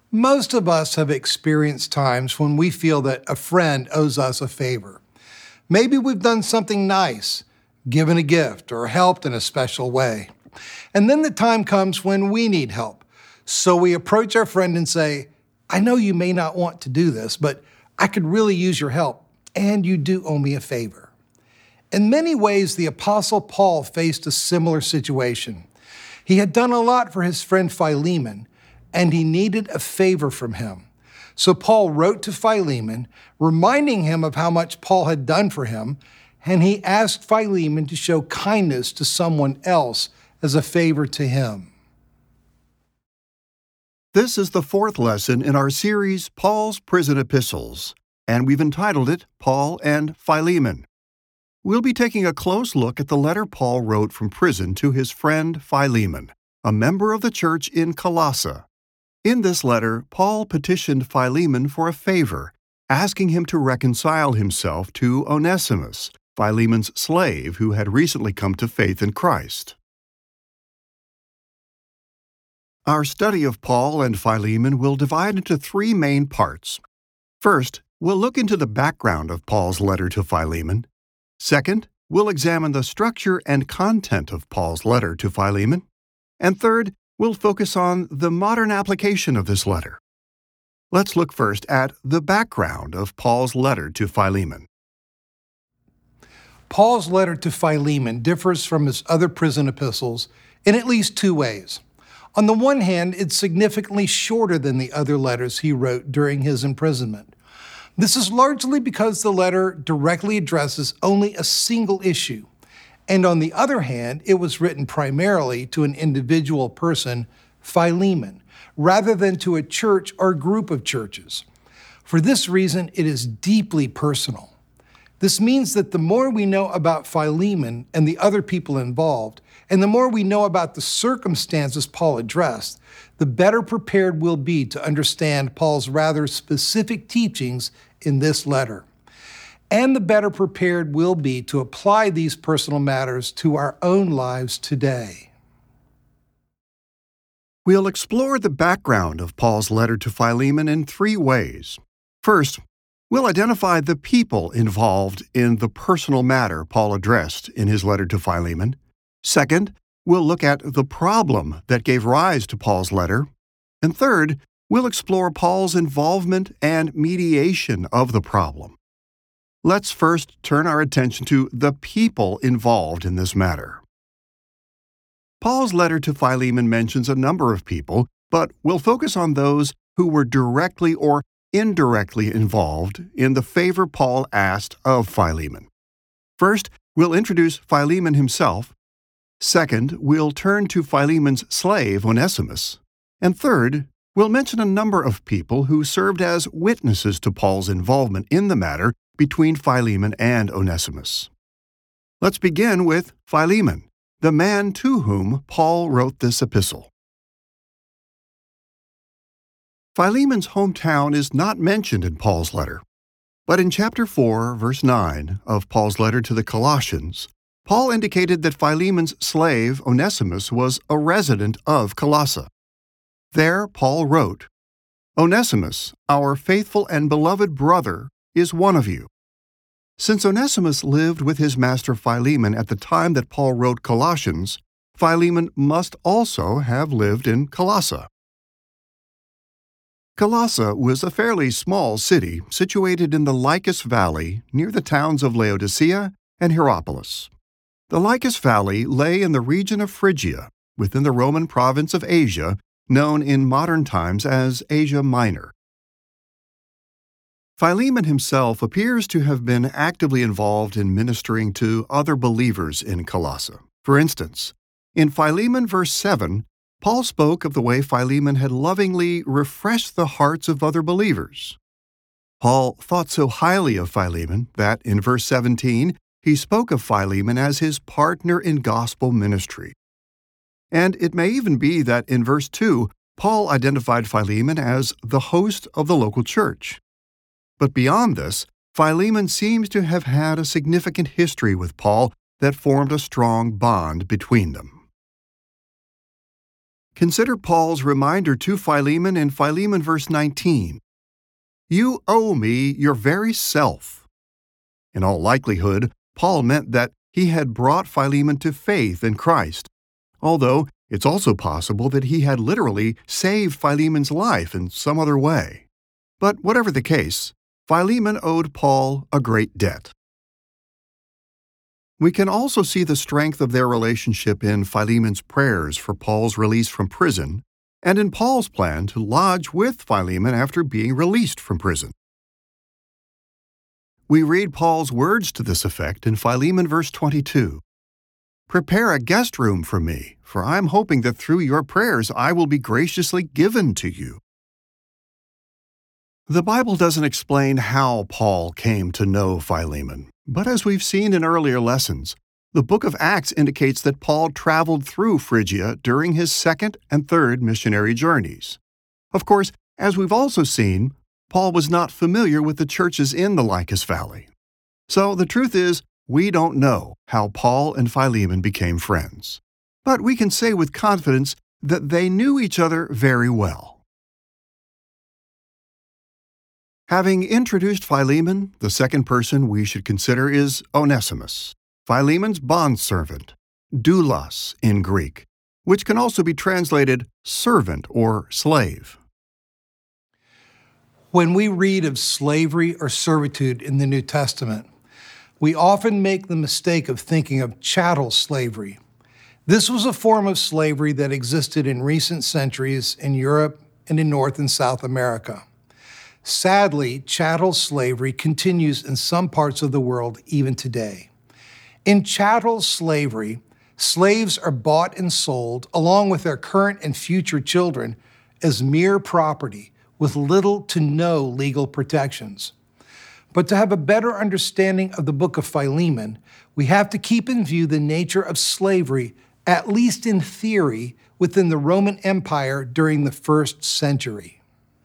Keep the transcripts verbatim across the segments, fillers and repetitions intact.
Most of us have experienced times when we feel that a friend owes us a favor. Maybe we've done something nice, given a gift, or helped in a special way. And then the time comes when we need help. So we approach our friend and say, I know you may not want to do this, but I could really use your help, and you do owe me a favor. In many ways, the Apostle Paul faced a similar situation. He had done a lot for his friend Philemon, and he needed a favor from him. So Paul wrote to Philemon, reminding him of how much Paul had done for him, and he asked Philemon to show kindness to someone else as a favor to him. This is the fourth lesson in our series, Paul's Prison Epistles, and we've entitled it, Paul and Philemon. We'll be taking a close look at the letter Paul wrote from prison to his friend Philemon, a member of the church in Colossae. In this letter, Paul petitioned Philemon for a favor, asking him to reconcile himself to Onesimus, Philemon's slave who had recently come to faith in Christ. Our study of Paul and Philemon will divide into three main parts. First, we'll look into the background of Paul's letter to Philemon. Second, we'll examine the structure and content of Paul's letter to Philemon. And third, we'll focus on the modern application of this letter. Let's look first at the background of Paul's letter to Philemon. Paul's letter to Philemon differs from his other prison epistles in at least two ways. On the one hand, it's significantly shorter than the other letters he wrote during his imprisonment. This is largely because the letter directly addresses only a single issue. And on the other hand, it was written primarily to an individual person, Philemon, rather than to a church or group of churches. For this reason, it is deeply personal. This means that the more we know about Philemon and the other people involved, and the more we know about the circumstances Paul addressed, the better prepared we'll be to understand Paul's rather specific teachings in this letter. And the better prepared we'll be to apply these personal matters to our own lives today. We'll explore the background of Paul's letter to Philemon in three ways. First, we'll identify the people involved in the personal matter Paul addressed in his letter to Philemon. Second, we'll look at the problem that gave rise to Paul's letter. And third, we'll explore Paul's involvement and mediation of the problem. Let's first turn our attention to the people involved in this matter. Paul's letter to Philemon mentions a number of people, but we'll focus on those who were directly or indirectly involved in the favor Paul asked of Philemon. First, we'll introduce Philemon himself. Second, we'll turn to Philemon's slave, Onesimus. And third, we'll mention a number of people who served as witnesses to Paul's involvement in the matter between Philemon and Onesimus. Let's begin with Philemon, the man to whom Paul wrote this epistle. Philemon's hometown is not mentioned in Paul's letter, but in chapter four, verse nine of Paul's letter to the Colossians, Paul indicated that Philemon's slave, Onesimus, was a resident of Colossae. There, Paul wrote, Onesimus, our faithful and beloved brother, is one of you. Since Onesimus lived with his master Philemon at the time that Paul wrote Colossians, Philemon must also have lived in Colossae. Colossae was a fairly small city situated in the Lycus Valley near the towns of Laodicea and Hierapolis. The Lycus Valley lay in the region of Phrygia, within the Roman province of Asia, known in modern times as Asia Minor. Philemon himself appears to have been actively involved in ministering to other believers in Colossae. For instance, in Philemon verse seven, Paul spoke of the way Philemon had lovingly refreshed the hearts of other believers. Paul thought so highly of Philemon that, in verse seventeen, he spoke of Philemon as his partner in gospel ministry. And it may even be that in verse two, Paul identified Philemon as the host of the local church. But beyond this, Philemon seems to have had a significant history with Paul that formed a strong bond between them. Consider Paul's reminder to Philemon in Philemon verse nineteen. You owe me your very self. In all likelihood, Paul meant that he had brought Philemon to faith in Christ, although it's also possible that he had literally saved Philemon's life in some other way. But whatever the case, Philemon owed Paul a great debt. We can also see the strength of their relationship in Philemon's prayers for Paul's release from prison, and in Paul's plan to lodge with Philemon after being released from prison. We read Paul's words to this effect in Philemon verse twenty-two. Prepare a guest room for me, for I am hoping that through your prayers I will be graciously given to you. The Bible doesn't explain how Paul came to know Philemon, but as we've seen in earlier lessons, the book of Acts indicates that Paul traveled through Phrygia during his second and third missionary journeys. Of course, as we've also seen, Paul was not familiar with the churches in the Lycus Valley. So the truth is, we don't know how Paul and Philemon became friends. But we can say with confidence that they knew each other very well. Having introduced Philemon, the second person we should consider is Onesimus, Philemon's bondservant, doulos in Greek, which can also be translated servant or slave. When we read of slavery or servitude in the New Testament, we often make the mistake of thinking of chattel slavery. This was a form of slavery that existed in recent centuries in Europe and in North and South America. Sadly, chattel slavery continues in some parts of the world even today. In chattel slavery, slaves are bought and sold along with their current and future children as mere property with little to no legal protections. But to have a better understanding of the book of Philemon, we have to keep in view the nature of slavery, at least in theory, within the Roman Empire during the first century.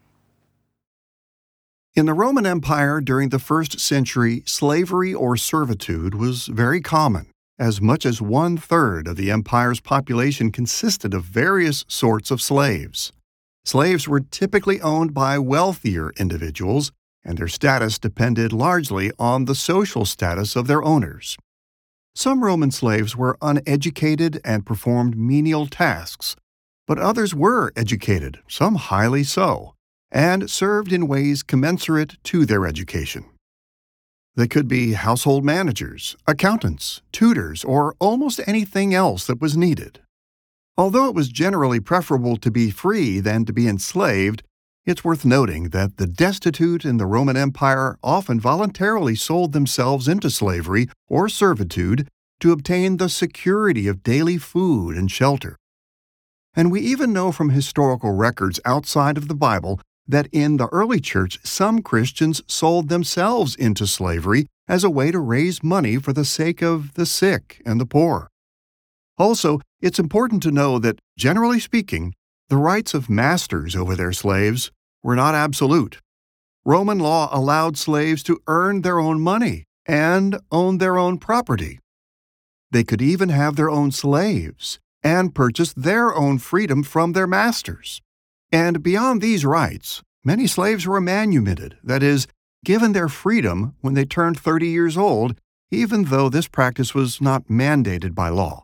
In the Roman Empire during the first century, slavery or servitude was very common. As much as one-third of the empire's population consisted of various sorts of slaves. Slaves were typically owned by wealthier individuals, and their status depended largely on the social status of their owners. Some Roman slaves were uneducated and performed menial tasks, but others were educated, some highly so, and served in ways commensurate to their education. They could be household managers, accountants, tutors, or almost anything else that was needed. Although it was generally preferable to be free than to be enslaved, it's worth noting that the destitute in the Roman Empire often voluntarily sold themselves into slavery or servitude to obtain the security of daily food and shelter. And we even know from historical records outside of the Bible that in the early church, some Christians sold themselves into slavery as a way to raise money for the sake of the sick and the poor. Also, it's important to know that, generally speaking, the rights of masters over their slaves were not absolute. Roman law allowed slaves to earn their own money and own their own property. They could even have their own slaves and purchase their own freedom from their masters. And beyond these rights, many slaves were manumitted, that is, given their freedom when they turned thirty years old, even though this practice was not mandated by law.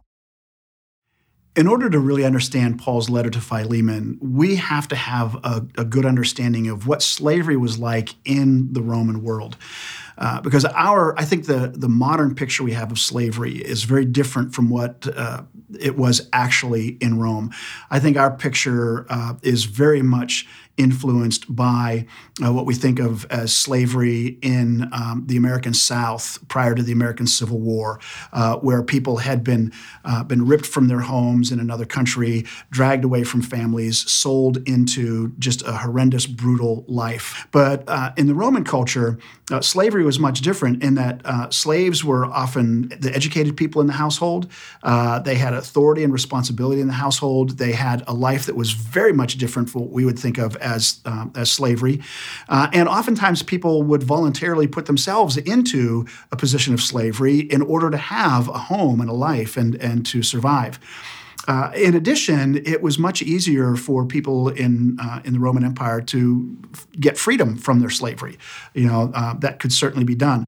In order to really understand Paul's letter to Philemon, we have to have a, a good understanding of what slavery was like in the Roman world. Uh, because our, I think the, the modern picture we have of slavery is very different from what uh, it was actually in Rome. I think our picture uh, is very much influenced by uh, what we think of as slavery in um, the American South prior to the American Civil War, uh, where people had been uh, been ripped from their homes in another country, dragged away from families, sold into just a horrendous, brutal life. But uh, in the Roman culture, uh, slavery was much different in that uh, slaves were often the educated people in the household. Uh, they had authority and responsibility in the household. They had a life that was very much different from what we would think of as, um, as slavery. Uh, and oftentimes people would voluntarily put themselves into a position of slavery in order to have a home and a life and, and to survive. Uh, in addition, it was much easier for people in uh, in the Roman Empire to f- get freedom from their slavery. You know, uh, that could certainly be done.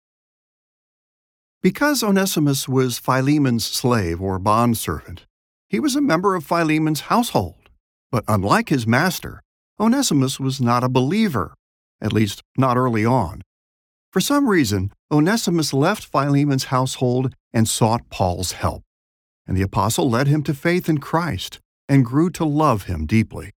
Because Onesimus was Philemon's slave or bondservant, he was a member of Philemon's household. But unlike his master, Onesimus was not a believer, at least not early on. For some reason, Onesimus left Philemon's household and sought Paul's help, and the apostle led him to faith in Christ and grew to love him deeply.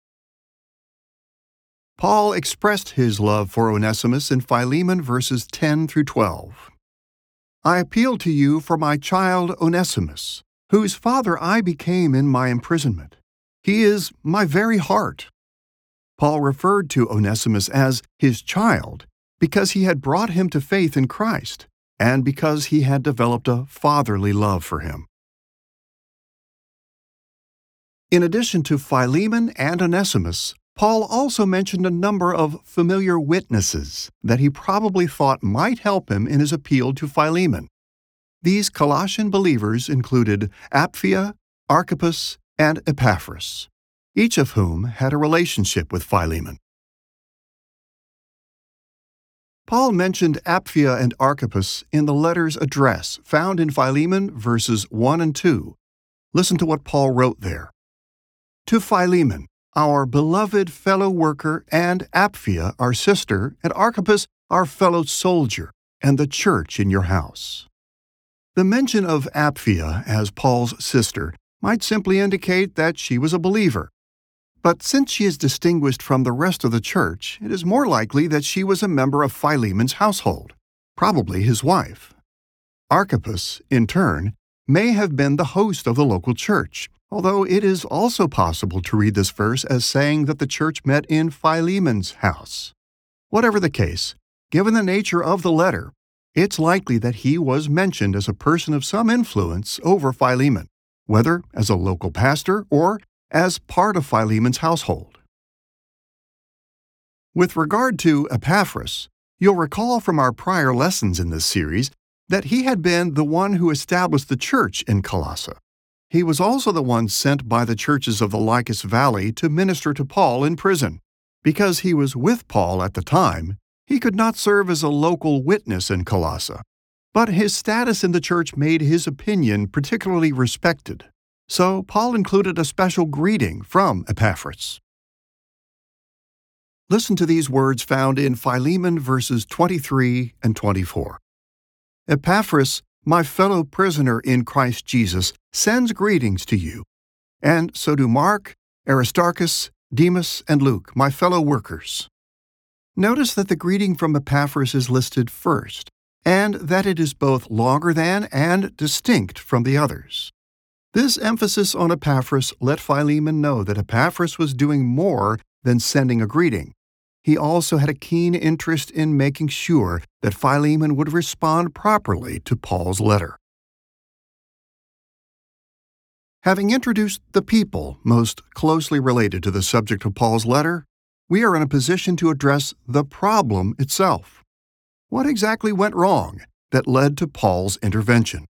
Paul expressed his love for Onesimus in Philemon verses ten through twelve. I appeal to you for my child Onesimus, whose father I became in my imprisonment. He is my very heart. Paul referred to Onesimus as his child because he had brought him to faith in Christ and because he had developed a fatherly love for him. In addition to Philemon and Onesimus, Paul also mentioned a number of familiar witnesses that he probably thought might help him in his appeal to Philemon. These Colossian believers included Apphia, Archippus, and Epaphras, each of whom had a relationship with Philemon. Paul mentioned Apphia and Archippus in the letter's address found in Philemon verses one and two. Listen to what Paul wrote there. To Philemon, our beloved fellow worker, and Apphia, our sister, and Archippus, our fellow soldier, and the church in your house. The mention of Apphia as Paul's sister might simply indicate that she was a believer. But since she is distinguished from the rest of the church, it is more likely that she was a member of Philemon's household, probably his wife. Archippus, in turn, may have been the host of the local church, although it is also possible to read this verse as saying that the church met in Philemon's house. Whatever the case, given the nature of the letter, it's likely that he was mentioned as a person of some influence over Philemon, whether as a local pastor or as part of Philemon's household. With regard to Epaphras, you'll recall from our prior lessons in this series that he had been the one who established the church in Colossae. He was also the one sent by the churches of the Lycus Valley to minister to Paul in prison. Because he was with Paul at the time, he could not serve as a local witness in Colossae, but his status in the church made his opinion particularly respected. So Paul included a special greeting from Epaphras. Listen to these words found in Philemon verses twenty-three and twenty-four. Epaphras, my fellow prisoner in Christ Jesus, sends greetings to you, and so do Mark, Aristarchus, Demas, and Luke, my fellow workers. Notice that the greeting from Epaphras is listed first, and that it is both longer than and distinct from the others. This emphasis on Epaphras let Philemon know that Epaphras was doing more than sending a greeting. He also had a keen interest in making sure that Philemon would respond properly to Paul's letter. Having introduced the people most closely related to the subject of Paul's letter, we are in a position to address the problem itself. What exactly went wrong that led to Paul's intervention?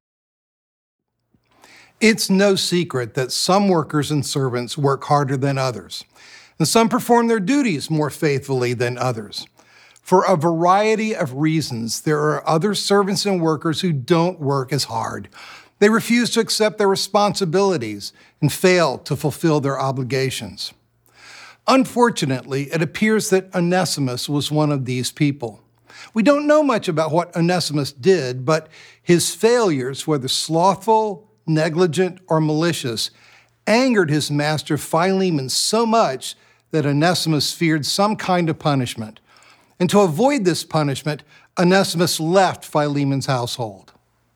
It's no secret that some workers and servants work harder than others, and some perform their duties more faithfully than others. For a variety of reasons, there are other servants and workers who don't work as hard. They refuse to accept their responsibilities and fail to fulfill their obligations. Unfortunately, it appears that Onesimus was one of these people. We don't know much about what Onesimus did, but his failures, whether slothful, negligent, or malicious, angered his master Philemon so much that Onesimus feared some kind of punishment. And to avoid this punishment, Onesimus left Philemon's household.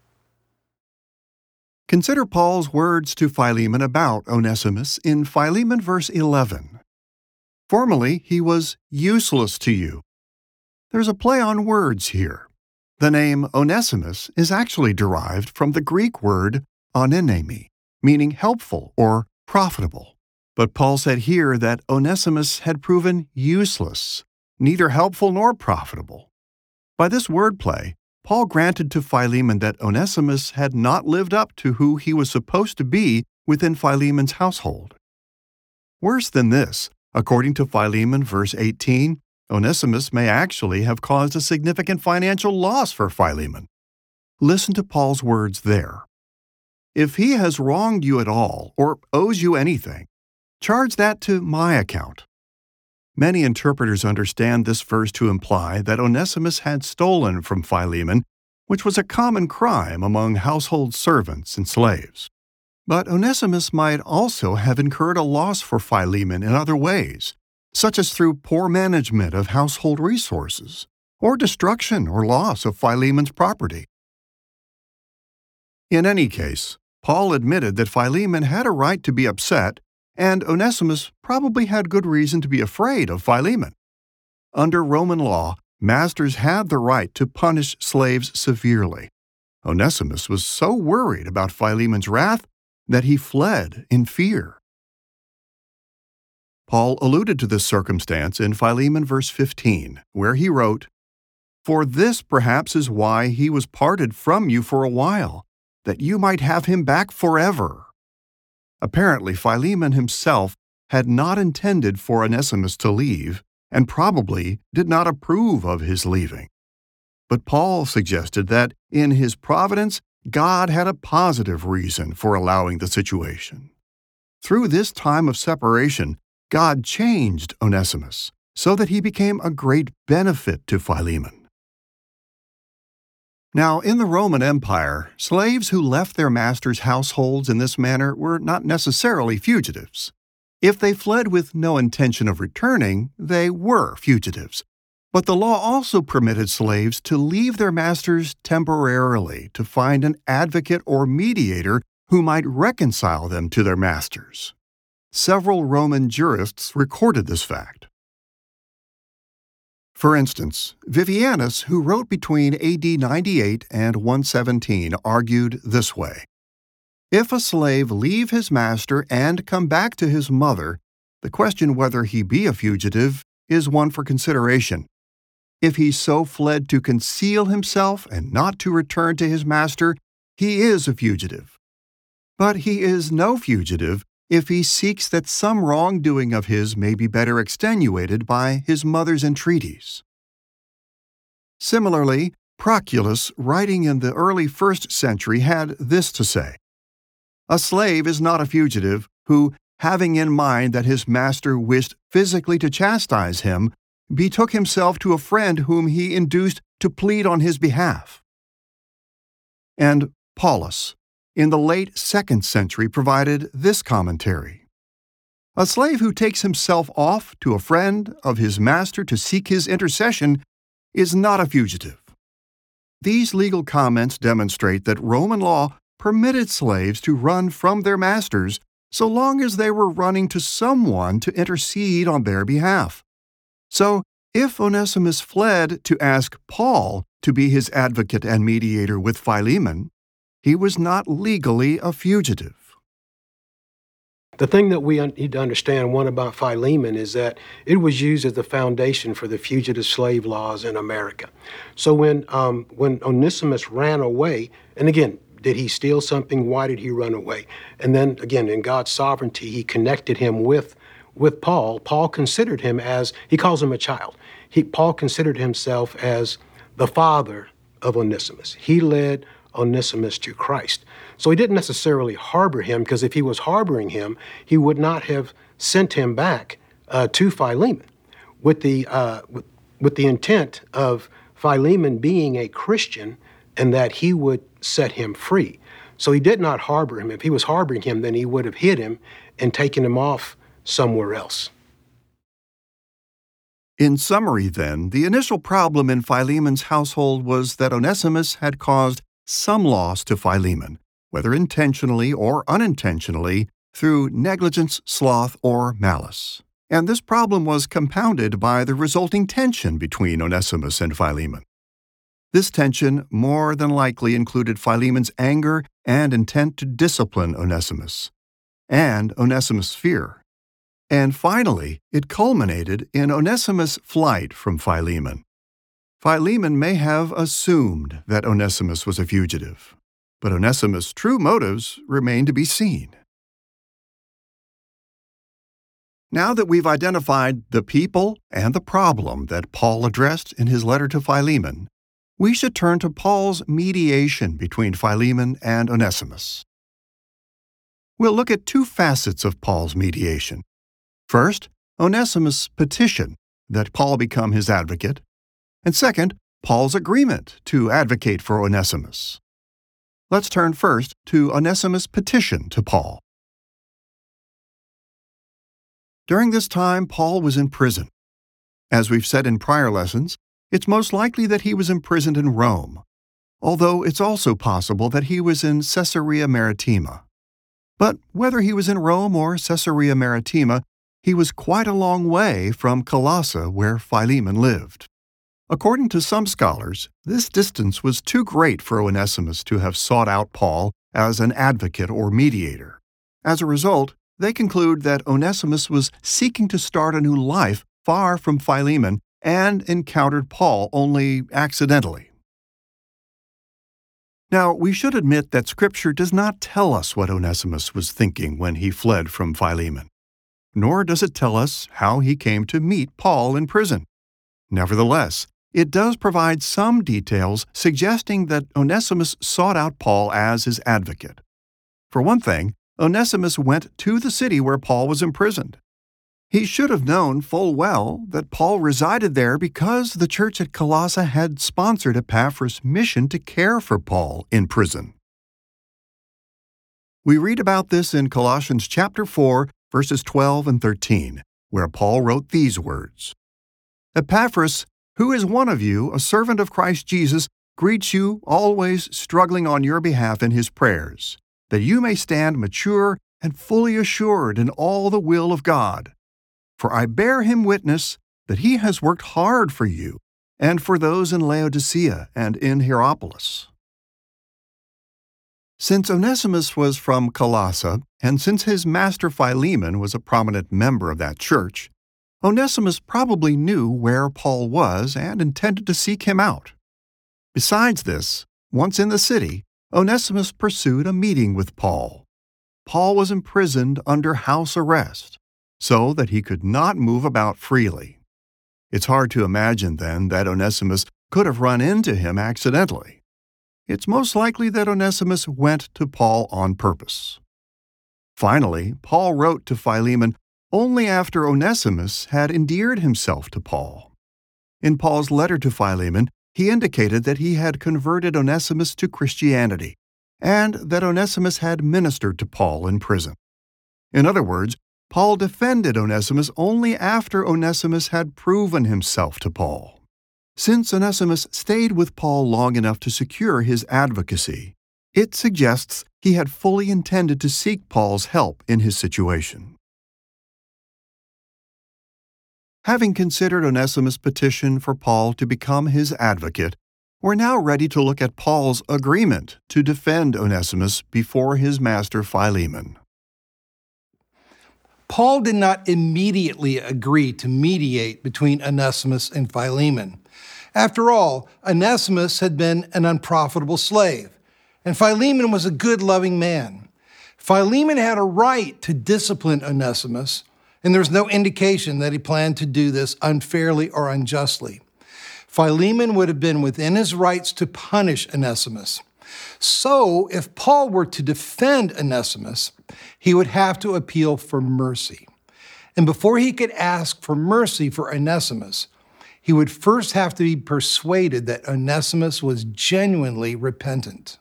Consider Paul's words to Philemon about Onesimus in Philemon verse eleven. Formerly, he was useless to you. There's a play on words here. The name Onesimus is actually derived from the Greek word onenemi, meaning helpful or profitable. But Paul said here that Onesimus had proven useless, neither helpful nor profitable. By this wordplay, Paul granted to Philemon that Onesimus had not lived up to who he was supposed to be within Philemon's household. Worse than this, according to Philemon verse eighteen, Onesimus may actually have caused a significant financial loss for Philemon. Listen to Paul's words there. If he has wronged you at all or owes you anything, charge that to my account. Many interpreters understand this verse to imply that Onesimus had stolen from Philemon, which was a common crime among household servants and slaves. But Onesimus might also have incurred a loss for Philemon in other ways, such as through poor management of household resources, or destruction or loss of Philemon's property. In any case, Paul admitted that Philemon had a right to be upset, and Onesimus probably had good reason to be afraid of Philemon. Under Roman law, masters had the right to punish slaves severely. Onesimus was so worried about Philemon's wrath that he fled in fear. Paul alluded to this circumstance in Philemon verse fifteen, where he wrote, "For this perhaps is why he was parted from you for a while, that you might have him back forever." Apparently, Philemon himself had not intended for Onesimus to leave, and probably did not approve of his leaving. But Paul suggested that, in his providence, God had a positive reason for allowing the situation. Through this time of separation, God changed Onesimus so that he became a great benefit to Philemon. Now, in the Roman Empire, slaves who left their masters' households in this manner were not necessarily fugitives. If they fled with no intention of returning, they were fugitives. But the law also permitted slaves to leave their masters temporarily to find an advocate or mediator who might reconcile them to their masters. Several Roman jurists recorded this fact. For instance, Vivianus, who wrote between A D ninety-eight and one seventeen, argued this way: "If a slave leave his master and come back to his mother, the question whether he be a fugitive is one for consideration. If he so fled to conceal himself and not to return to his master, he is a fugitive. But he is no fugitive if he seeks that some wrongdoing of his may be better extenuated by his mother's entreaties." Similarly, Proculus, writing in the early first century, had this to say: "A slave is not a fugitive who, having in mind that his master wished physically to chastise him, betook himself to a friend whom he induced to plead on his behalf." And Paulus, in the late second century, provided this commentary: "A slave who takes himself off to a friend of his master to seek his intercession is not a fugitive." These legal comments demonstrate that Roman law permitted slaves to run from their masters so long as they were running to someone to intercede on their behalf. So, if Onesimus fled to ask Paul to be his advocate and mediator with Philemon, he was not legally a fugitive. The thing that we un- need to understand, one, about Philemon is that it was used as the foundation for the fugitive slave laws in America. So when um, when Onesimus ran away, and again, did he steal something? Why did he run away? And then again, in God's sovereignty, he connected him with with Paul. Paul considered him as, he calls him a child. He, Paul considered himself as the father of Onesimus. He led Onesimus to Christ. So he didn't necessarily harbor him, because if he was harboring him, he would not have sent him back uh, to Philemon with the, uh, with, with the intent of Philemon being a Christian and that he would set him free. So he did not harbor him. If he was harboring him, then he would have hid him and taken him off somewhere else. In summary, then, the initial problem in Philemon's household was that Onesimus had caused some loss to Philemon, whether intentionally or unintentionally, through negligence, sloth, or malice. And this problem was compounded by the resulting tension between Onesimus and Philemon. This tension more than likely included Philemon's anger and intent to discipline Onesimus, and Onesimus' fear. And finally, it culminated in Onesimus' flight from Philemon. Philemon may have assumed that Onesimus was a fugitive, but Onesimus' true motives remain to be seen. Now that we've identified the people and the problem that Paul addressed in his letter to Philemon, we should turn to Paul's mediation between Philemon and Onesimus. We'll look at two facets of Paul's mediation. First, Onesimus' petition that Paul become his advocate, and second, Paul's agreement to advocate for Onesimus. Let's turn first to Onesimus' petition to Paul. During this time, Paul was in prison. As we've said in prior lessons, it's most likely that he was imprisoned in Rome, although it's also possible that he was in Caesarea Maritima. But whether he was in Rome or Caesarea Maritima, he was quite a long way from Colossae, where Philemon lived. According to some scholars, this distance was too great for Onesimus to have sought out Paul as an advocate or mediator. As a result, they conclude that Onesimus was seeking to start a new life far from Philemon and encountered Paul only accidentally. Now, we should admit that Scripture does not tell us what Onesimus was thinking when he fled from Philemon, nor does it tell us how he came to meet Paul in prison. Nevertheless, it does provide some details suggesting that Onesimus sought out Paul as his advocate. For one thing, Onesimus went to the city where Paul was imprisoned. He should have known full well that Paul resided there because the church at Colossae had sponsored Epaphras' mission to care for Paul in prison. We read about this in Colossians chapter four, verses twelve and thirteen, where Paul wrote these words, "Epaphras, who is one of you, a servant of Christ Jesus, greets you, always struggling on your behalf in his prayers, that you may stand mature and fully assured in all the will of God. For I bear him witness that he has worked hard for you and for those in Laodicea and in Hierapolis." Since Onesimus was from Colossae, and since his master Philemon was a prominent member of that church, Onesimus probably knew where Paul was and intended to seek him out. Besides this, once in the city, Onesimus pursued a meeting with Paul. Paul was imprisoned under house arrest, so that he could not move about freely. It's hard to imagine, then, that Onesimus could have run into him accidentally. It's most likely that Onesimus went to Paul on purpose. Finally, Paul wrote to Philemon only after Onesimus had endeared himself to Paul. In Paul's letter to Philemon, he indicated that he had converted Onesimus to Christianity, and that Onesimus had ministered to Paul in prison. In other words, Paul defended Onesimus only after Onesimus had proven himself to Paul. Since Onesimus stayed with Paul long enough to secure his advocacy, it suggests he had fully intended to seek Paul's help in his situation. Having considered Onesimus' petition for Paul to become his advocate, we're now ready to look at Paul's agreement to defend Onesimus before his master Philemon. Paul did not immediately agree to mediate between Onesimus and Philemon. After all, Onesimus had been an unprofitable slave, and Philemon was a good, loving man. Philemon had a right to discipline Onesimus, and there's no indication that he planned to do this unfairly or unjustly. Philemon would have been within his rights to punish Onesimus. So, if Paul were to defend Onesimus, he would have to appeal for mercy. And before he could ask for mercy for Onesimus, he would first have to be persuaded that Onesimus was genuinely repentant.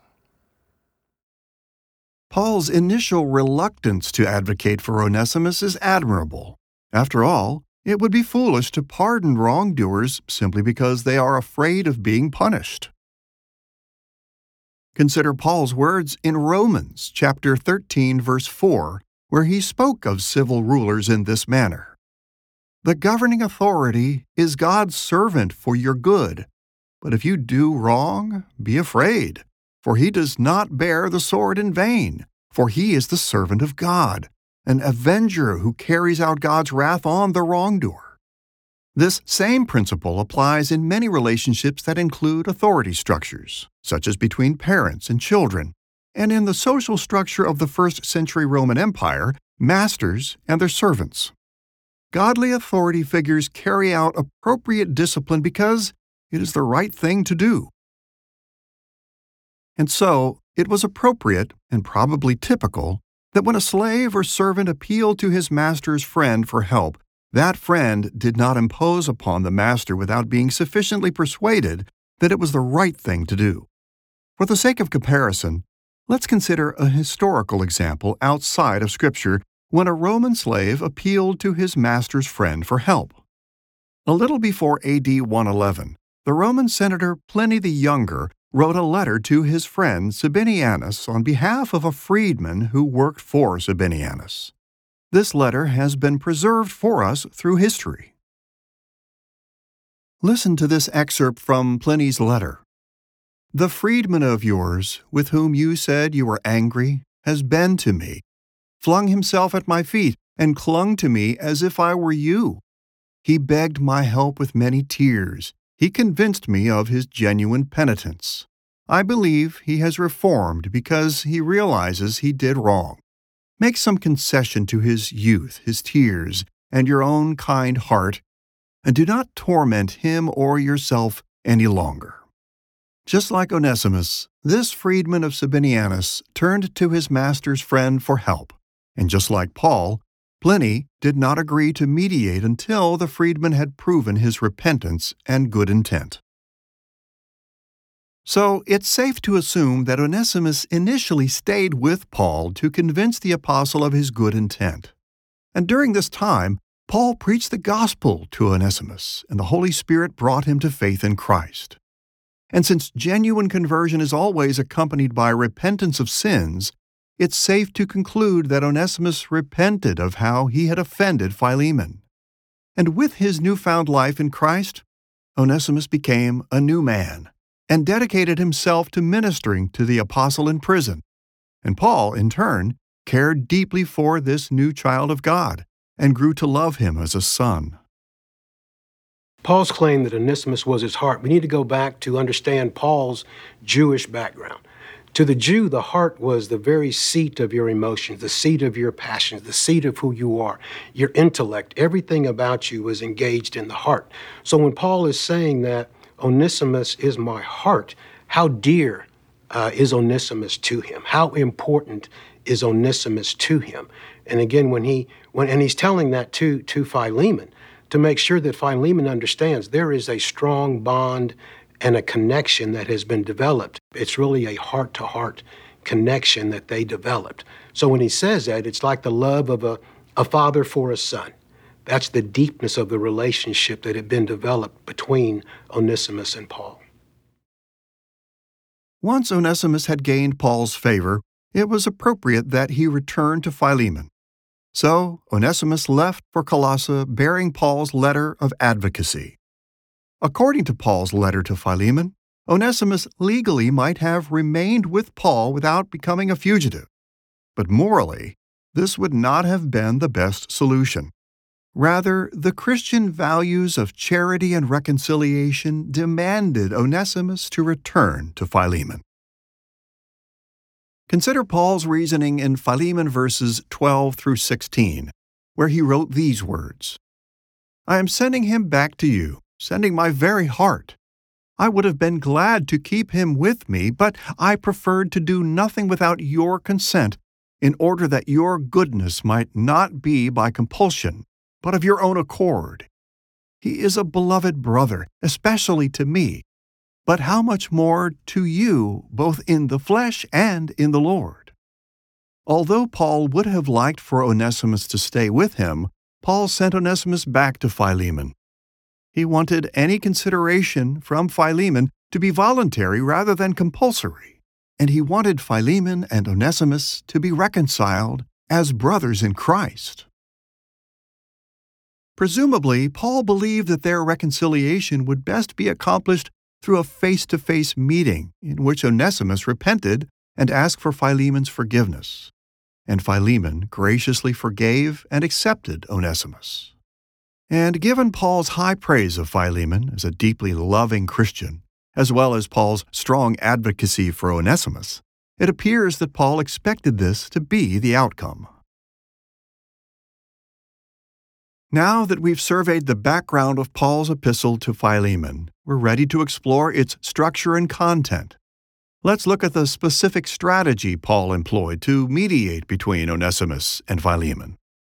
Paul's initial reluctance to advocate for Onesimus is admirable. After all, it would be foolish to pardon wrongdoers simply because they are afraid of being punished. Consider Paul's words in Romans chapter thirteen, verse four, where he spoke of civil rulers in this manner. "The governing authority is God's servant for your good, but if you do wrong, be afraid, for he does not bear the sword in vain, for he is the servant of God, an avenger who carries out God's wrath on the wrongdoer." This same principle applies in many relationships that include authority structures, such as between parents and children, and in the social structure of the first century Roman Empire, masters and their servants. Godly authority figures carry out appropriate discipline because it is the right thing to do. And so, it was appropriate, and probably typical, that when a slave or servant appealed to his master's friend for help, that friend did not impose upon the master without being sufficiently persuaded that it was the right thing to do. For the sake of comparison, let's consider a historical example outside of Scripture when a Roman slave appealed to his master's friend for help. A little before A D one eleven, the Roman senator Pliny the Younger wrote a letter to his friend Sabinianus on behalf of a freedman who worked for Sabinianus. This letter has been preserved for us through history. Listen to this excerpt from Pliny's letter. "The freedman of yours, with whom you said you were angry, has been to me, flung himself at my feet, and clung to me as if I were you. He begged my help with many tears. He convinced me of his genuine penitence. I believe he has reformed because he realizes he did wrong. Make some concession to his youth, his tears, and your own kind heart, and do not torment him or yourself any longer." Just like Onesimus, this freedman of Sabinianus turned to his master's friend for help, and just like Paul, Pliny did not agree to mediate until the freedman had proven his repentance and good intent. So it's safe to assume that Onesimus initially stayed with Paul to convince the apostle of his good intent. And during this time, Paul preached the gospel to Onesimus, and the Holy Spirit brought him to faith in Christ. And since genuine conversion is always accompanied by repentance of sins, it's safe to conclude that Onesimus repented of how he had offended Philemon. And with his newfound life in Christ, Onesimus became a new man and dedicated himself to ministering to the apostle in prison. And Paul, in turn, cared deeply for this new child of God and grew to love him as a son. Paul's claim that Onesimus was his heart, we need to go back to understand Paul's Jewish background. To the Jew, the heart was the very seat of your emotions, the seat of your passions, the seat of who you are, your intellect. Everything about you was engaged in the heart. So when Paul is saying that Onesimus is my heart, how dear uh, is Onesimus to him? How important is Onesimus to him? And again, when he when and he's telling that to to Philemon to make sure that Philemon understands there is a strong bond and a connection that has been developed. It's really a heart-to-heart connection that they developed. So when he says that, it's like the love of a, a father for a son. That's the deepness of the relationship that had been developed between Onesimus and Paul. Once Onesimus had gained Paul's favor, it was appropriate that he return to Philemon. So Onesimus left for Colossae bearing Paul's letter of advocacy. According to Paul's letter to Philemon, Onesimus legally might have remained with Paul without becoming a fugitive. But morally, this would not have been the best solution. Rather, the Christian values of charity and reconciliation demanded Onesimus to return to Philemon. Consider Paul's reasoning in Philemon verses twelve through sixteen, where he wrote these words, "I am sending him back to you, sending my very heart. I would have been glad to keep him with me, but I preferred to do nothing without your consent, in order that your goodness might not be by compulsion, but of your own accord. He is a beloved brother, especially to me, but how much more to you, both in the flesh and in the Lord." Although Paul would have liked for Onesimus to stay with him, Paul sent Onesimus back to Philemon. He wanted any consideration from Philemon to be voluntary rather than compulsory, and he wanted Philemon and Onesimus to be reconciled as brothers in Christ. Presumably, Paul believed that their reconciliation would best be accomplished through a face-to-face meeting in which Onesimus repented and asked for Philemon's forgiveness, and Philemon graciously forgave and accepted Onesimus. And given Paul's high praise of Philemon as a deeply loving Christian, as well as Paul's strong advocacy for Onesimus, it appears that Paul expected this to be the outcome. Now that we've surveyed the background of Paul's epistle to Philemon, we're ready to explore its structure and content. Let's look at the specific strategy Paul employed to mediate between Onesimus and Philemon.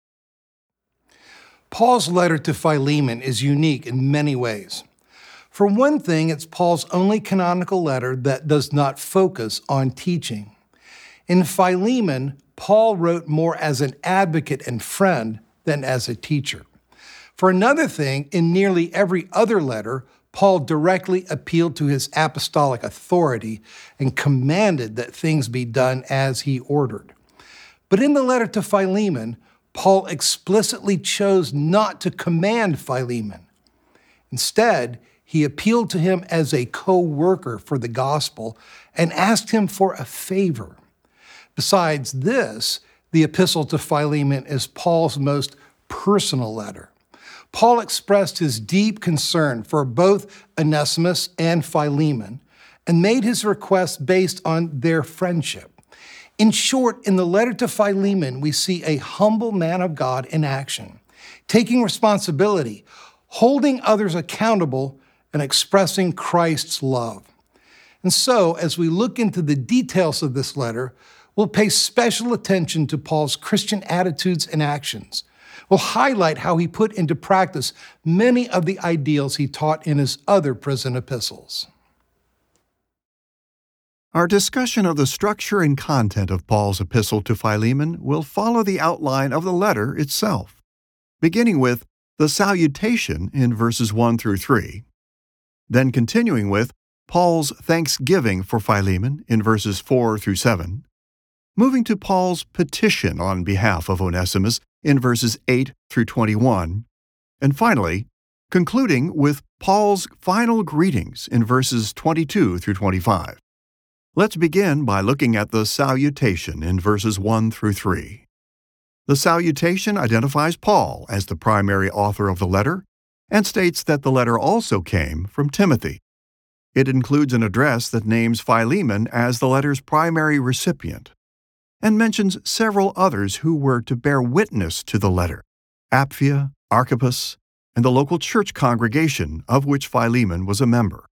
Paul's letter to Philemon is unique in many ways. For one thing, it's Paul's only canonical letter that does not focus on teaching. In Philemon, Paul wrote more as an advocate and friend than as a teacher. For another thing, in nearly every other letter, Paul directly appealed to his apostolic authority and commanded that things be done as he ordered. But in the letter to Philemon, Paul explicitly chose not to command Philemon. Instead, he appealed to him as a co-worker for the gospel and asked him for a favor. Besides this, the epistle to Philemon is Paul's most personal letter. Paul expressed his deep concern for both Onesimus and Philemon and made his request based on their friendship. In short, in the letter to Philemon, we see a humble man of God in action, taking responsibility, holding others accountable, and expressing Christ's love. And so, as we look into the details of this letter, we'll pay special attention to Paul's Christian attitudes and actions. We'll highlight how he put into practice many of the ideals he taught in his other prison epistles. Our discussion of the structure and content of Paul's epistle to Philemon will follow the outline of the letter itself, beginning with the salutation in verses one through three, then continuing with Paul's thanksgiving for Philemon in verses four through seven, moving to Paul's petition on behalf of Onesimus in verses eight through twenty-one, and finally, concluding with Paul's final greetings in verses twenty-two through twenty-five. Let's begin by looking at the salutation in verses one through three. The salutation identifies Paul as the primary author of the letter and states that the letter also came from Timothy. It includes an address that names Philemon as the letter's primary recipient, and mentions several others who were to bear witness to the letter: Apphia, Archippus, and the local church congregation of which Philemon was a member.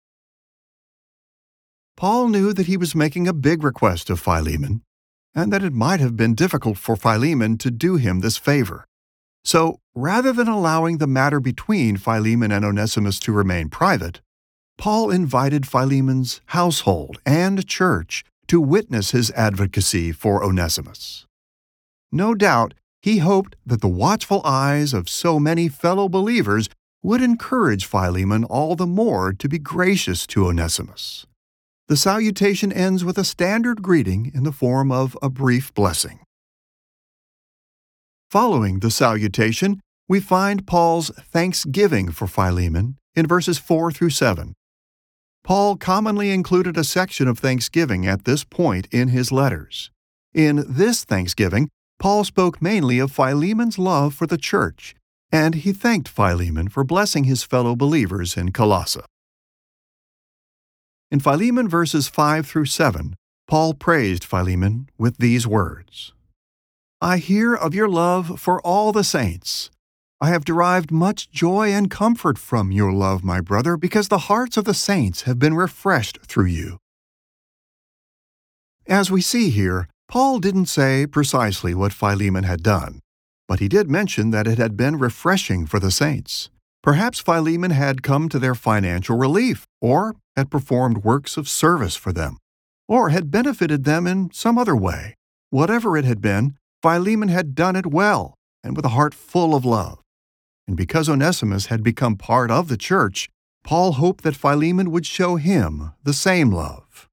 Paul knew that he was making a big request of Philemon, and that it might have been difficult for Philemon to do him this favor. So, rather than allowing the matter between Philemon and Onesimus to remain private, Paul invited Philemon's household and church to witness his advocacy for Onesimus. No doubt, he hoped that the watchful eyes of so many fellow believers would encourage Philemon all the more to be gracious to Onesimus. The salutation ends with a standard greeting in the form of a brief blessing. Following the salutation, we find Paul's thanksgiving for Philemon in verses four through seven. Paul commonly included a section of thanksgiving at this point in his letters. In this thanksgiving, Paul spoke mainly of Philemon's love for the church, and he thanked Philemon for blessing his fellow believers in Colossae. In Philemon verses five through seven, Paul praised Philemon with these words: I hear of your love for all the saints. I have derived much joy and comfort from your love, my brother, because the hearts of the saints have been refreshed through you. As we see here, Paul didn't say precisely what Philemon had done, but he did mention that it had been refreshing for the saints. Perhaps Philemon had come to their financial relief, or had performed works of service for them, or had benefited them in some other way. Whatever it had been, Philemon had done it well and with a heart full of love. And because Onesimus had become part of the church, Paul hoped that Philemon would show him the same love.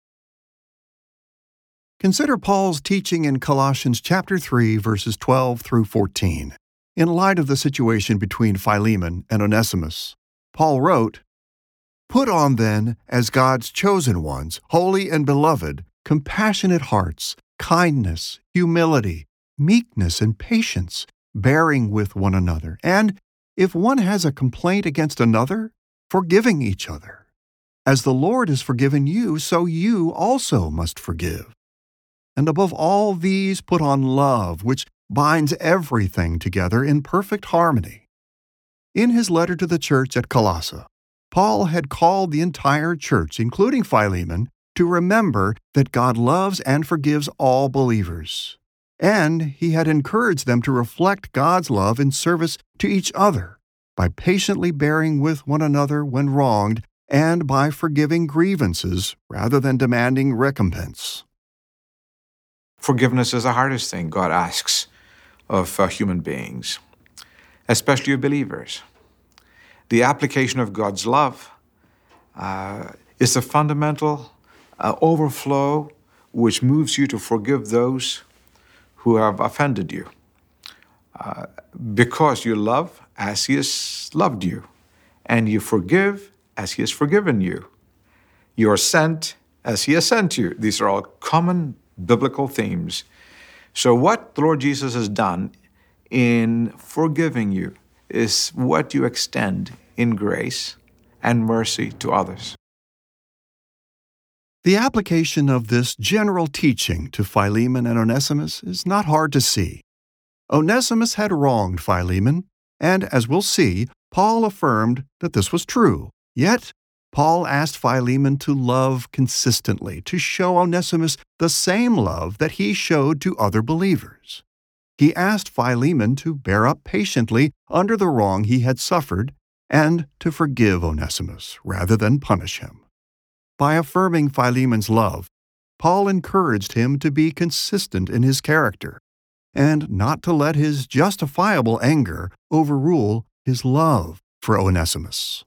Consider Paul's teaching in Colossians chapter three, verses twelve through fourteen. In light of the situation between Philemon and Onesimus, Paul wrote, Put on then, as God's chosen ones, holy and beloved, compassionate hearts, kindness, humility, meekness, and patience, bearing with one another, and, if one has a complaint against another, forgiving each other. As the Lord has forgiven you, so you also must forgive. And above all these put on love, which binds everything together in perfect harmony. In his letter to the church at Colossae, Paul had called the entire church, including Philemon, to remember that God loves and forgives all believers. And he had encouraged them to reflect God's love in service to each other by patiently bearing with one another when wronged and by forgiving grievances rather than demanding recompense. Forgiveness is the hardest thing God asks of uh, human beings, especially believers. The application of God's love uh, is the fundamental uh, overflow which moves you to forgive those who have offended you, uh, because you love as He has loved you, and you forgive as He has forgiven you. You are sent as He has sent you. These are all common biblical themes. So what the Lord Jesus has done in forgiving you is what you extend in grace and mercy to others. The application of this general teaching to Philemon and Onesimus is not hard to see. Onesimus had wronged Philemon, and as we'll see, Paul affirmed that this was true. Yet, Paul asked Philemon to love consistently, to show Onesimus the same love that he showed to other believers. He asked Philemon to bear up patiently under the wrong he had suffered and to forgive Onesimus rather than punish him. By affirming Philemon's love, Paul encouraged him to be consistent in his character and not to let his justifiable anger overrule his love for Onesimus.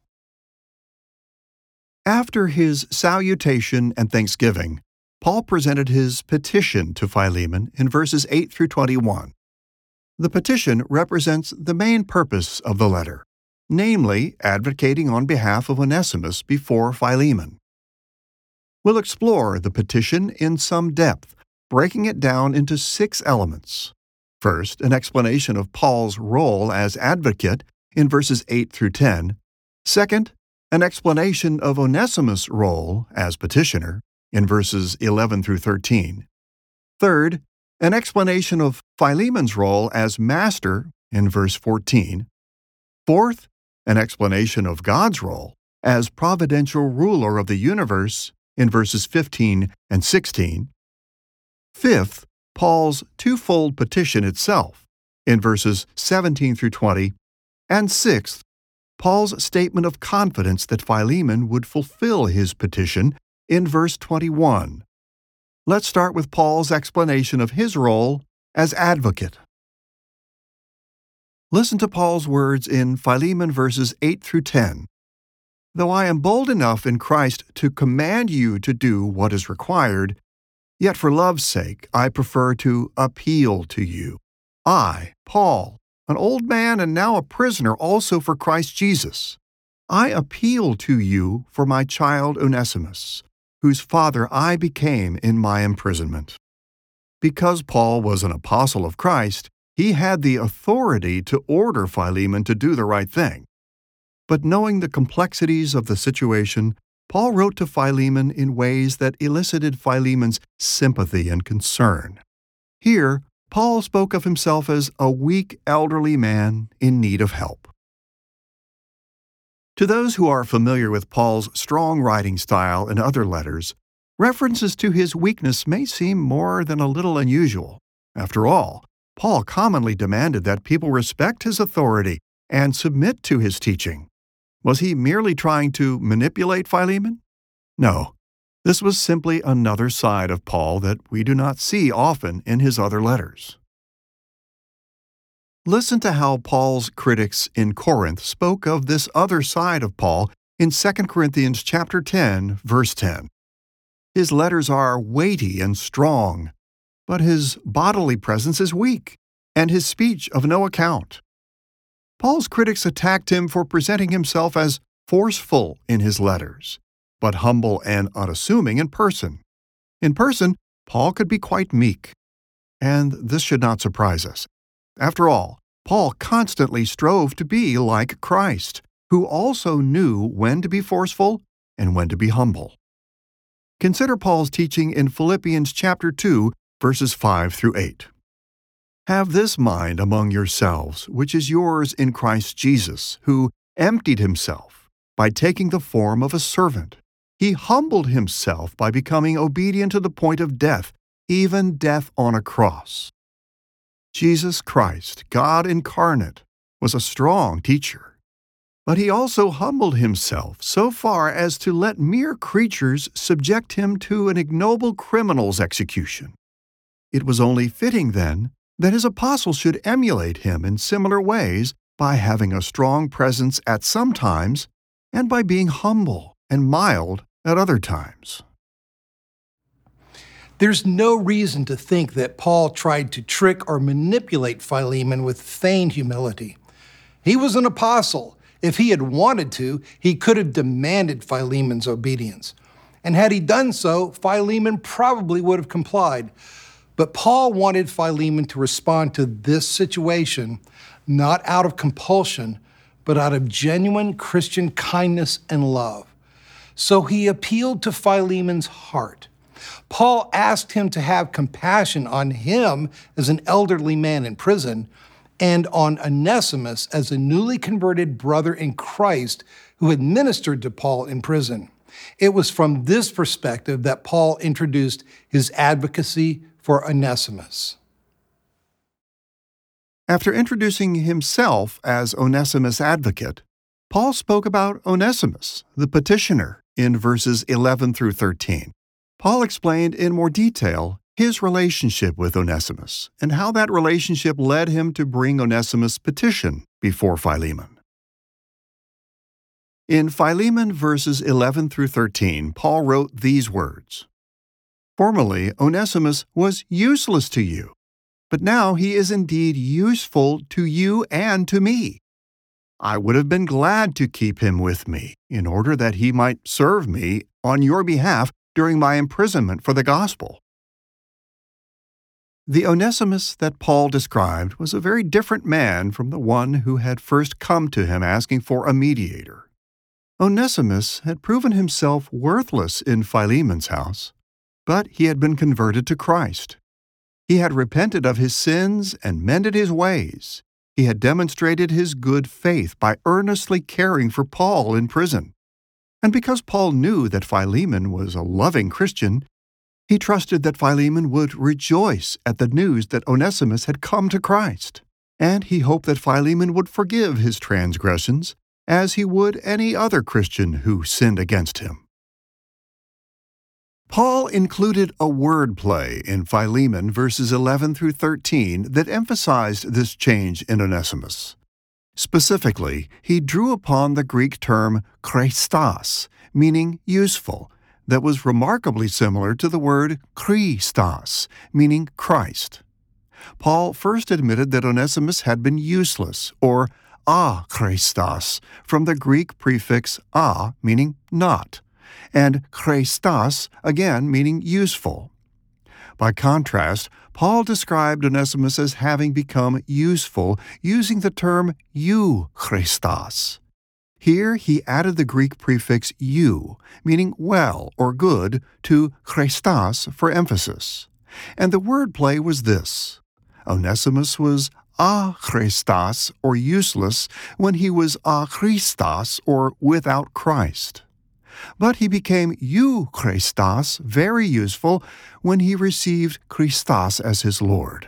After his salutation and thanksgiving, Paul presented his petition to Philemon in verses eight through twenty-one. The petition represents the main purpose of the letter, namely advocating on behalf of Onesimus before Philemon. We'll explore the petition in some depth, breaking it down into six elements. First, an explanation of Paul's role as advocate in verses eight through ten. Second, an explanation of Onesimus' role as petitioner in verses eleven through thirteen. Third, an explanation of Philemon's role as master in verse fourteen. Fourth, an explanation of God's role as providential ruler of the universe in verses fifteen and sixteen. Fifth, Paul's twofold petition itself in verses seventeen through twenty. And sixth, Paul's statement of confidence that Philemon would fulfill his petition in verse twenty-one. Let's start with Paul's explanation of his role as advocate. Listen to Paul's words in Philemon verses eight through ten. Though I am bold enough in Christ to command you to do what is required, yet for love's sake I prefer to appeal to you. I, Paul, an old man and now a prisoner also for Christ Jesus. I appeal to you for my child Onesimus, whose father I became in my imprisonment. Because Paul was an apostle of Christ, he had the authority to order Philemon to do the right thing. But knowing the complexities of the situation, Paul wrote to Philemon in ways that elicited Philemon's sympathy and concern. Here, Paul spoke of himself as a weak elderly man in need of help. To those who are familiar with Paul's strong writing style in other letters, references to his weakness may seem more than a little unusual. After all, Paul commonly demanded that people respect his authority and submit to his teaching. Was he merely trying to manipulate Philemon? No, this was simply another side of Paul that we do not see often in his other letters. Listen to how Paul's critics in Corinth spoke of this other side of Paul in Second Corinthians chapter ten, verse ten. His letters are weighty and strong, but his bodily presence is weak, and his speech of no account. Paul's critics attacked him for presenting himself as forceful in his letters, but humble and unassuming in person. In person, Paul could be quite meek, and this should not surprise us. After all, Paul constantly strove to be like Christ, who also knew when to be forceful and when to be humble. Consider Paul's teaching in Philippians chapter two, verses five through eight. Have this mind among yourselves, which is yours in Christ Jesus, who emptied himself by taking the form of a servant. He humbled himself by becoming obedient to the point of death, even death on a cross. Jesus Christ, God incarnate, was a strong teacher, but he also humbled himself so far as to let mere creatures subject him to an ignoble criminal's execution. It was only fitting, then, that his apostles should emulate him in similar ways by having a strong presence at some times and by being humble and mild at other times. There's no reason to think that Paul tried to trick or manipulate Philemon with feigned humility. He was an apostle. If he had wanted to, he could have demanded Philemon's obedience. And had he done so, Philemon probably would have complied. But Paul wanted Philemon to respond to this situation not out of compulsion, but out of genuine Christian kindness and love. So he appealed to Philemon's heart. Paul asked him to have compassion on him as an elderly man in prison and on Onesimus as a newly converted brother in Christ who had ministered to Paul in prison. It was from this perspective that Paul introduced his advocacy for Onesimus. After introducing himself as Onesimus' advocate, Paul spoke about Onesimus, the petitioner, in verses eleven through thirteen. Paul explained in more detail his relationship with Onesimus and how that relationship led him to bring Onesimus' petition before Philemon. In Philemon verses eleven through thirteen, Paul wrote these words, "Formerly Onesimus was useless to you, but now he is indeed useful to you and to me. I would have been glad to keep him with me, in order that he might serve me on your behalf during my imprisonment for the gospel." The Onesimus that Paul described was a very different man from the one who had first come to him asking for a mediator. Onesimus had proven himself worthless in Philemon's house, but he had been converted to Christ. He had repented of his sins and mended his ways. He had demonstrated his good faith by earnestly caring for Paul in prison. And because Paul knew that Philemon was a loving Christian, he trusted that Philemon would rejoice at the news that Onesimus had come to Christ. And he hoped that Philemon would forgive his transgressions, as he would any other Christian who sinned against him. Paul included a wordplay in Philemon verses eleven through thirteen that emphasized this change in Onesimus. Specifically, he drew upon the Greek term Christos, meaning useful, that was remarkably similar to the word Christos, meaning Christ. Paul first admitted that Onesimus had been useless, or a Christos, from the Greek prefix a, meaning not, and Christos, again meaning useful. By contrast, Paul described Onesimus as having become useful using the term eu Christos. Here he added the Greek prefix eu, meaning well or good, to Christos for emphasis. And the wordplay was this: Onesimus was a Christos, or useless, when he was a Christos, or without Christ. But he became eu Christos, very useful, when he received Christos as his Lord.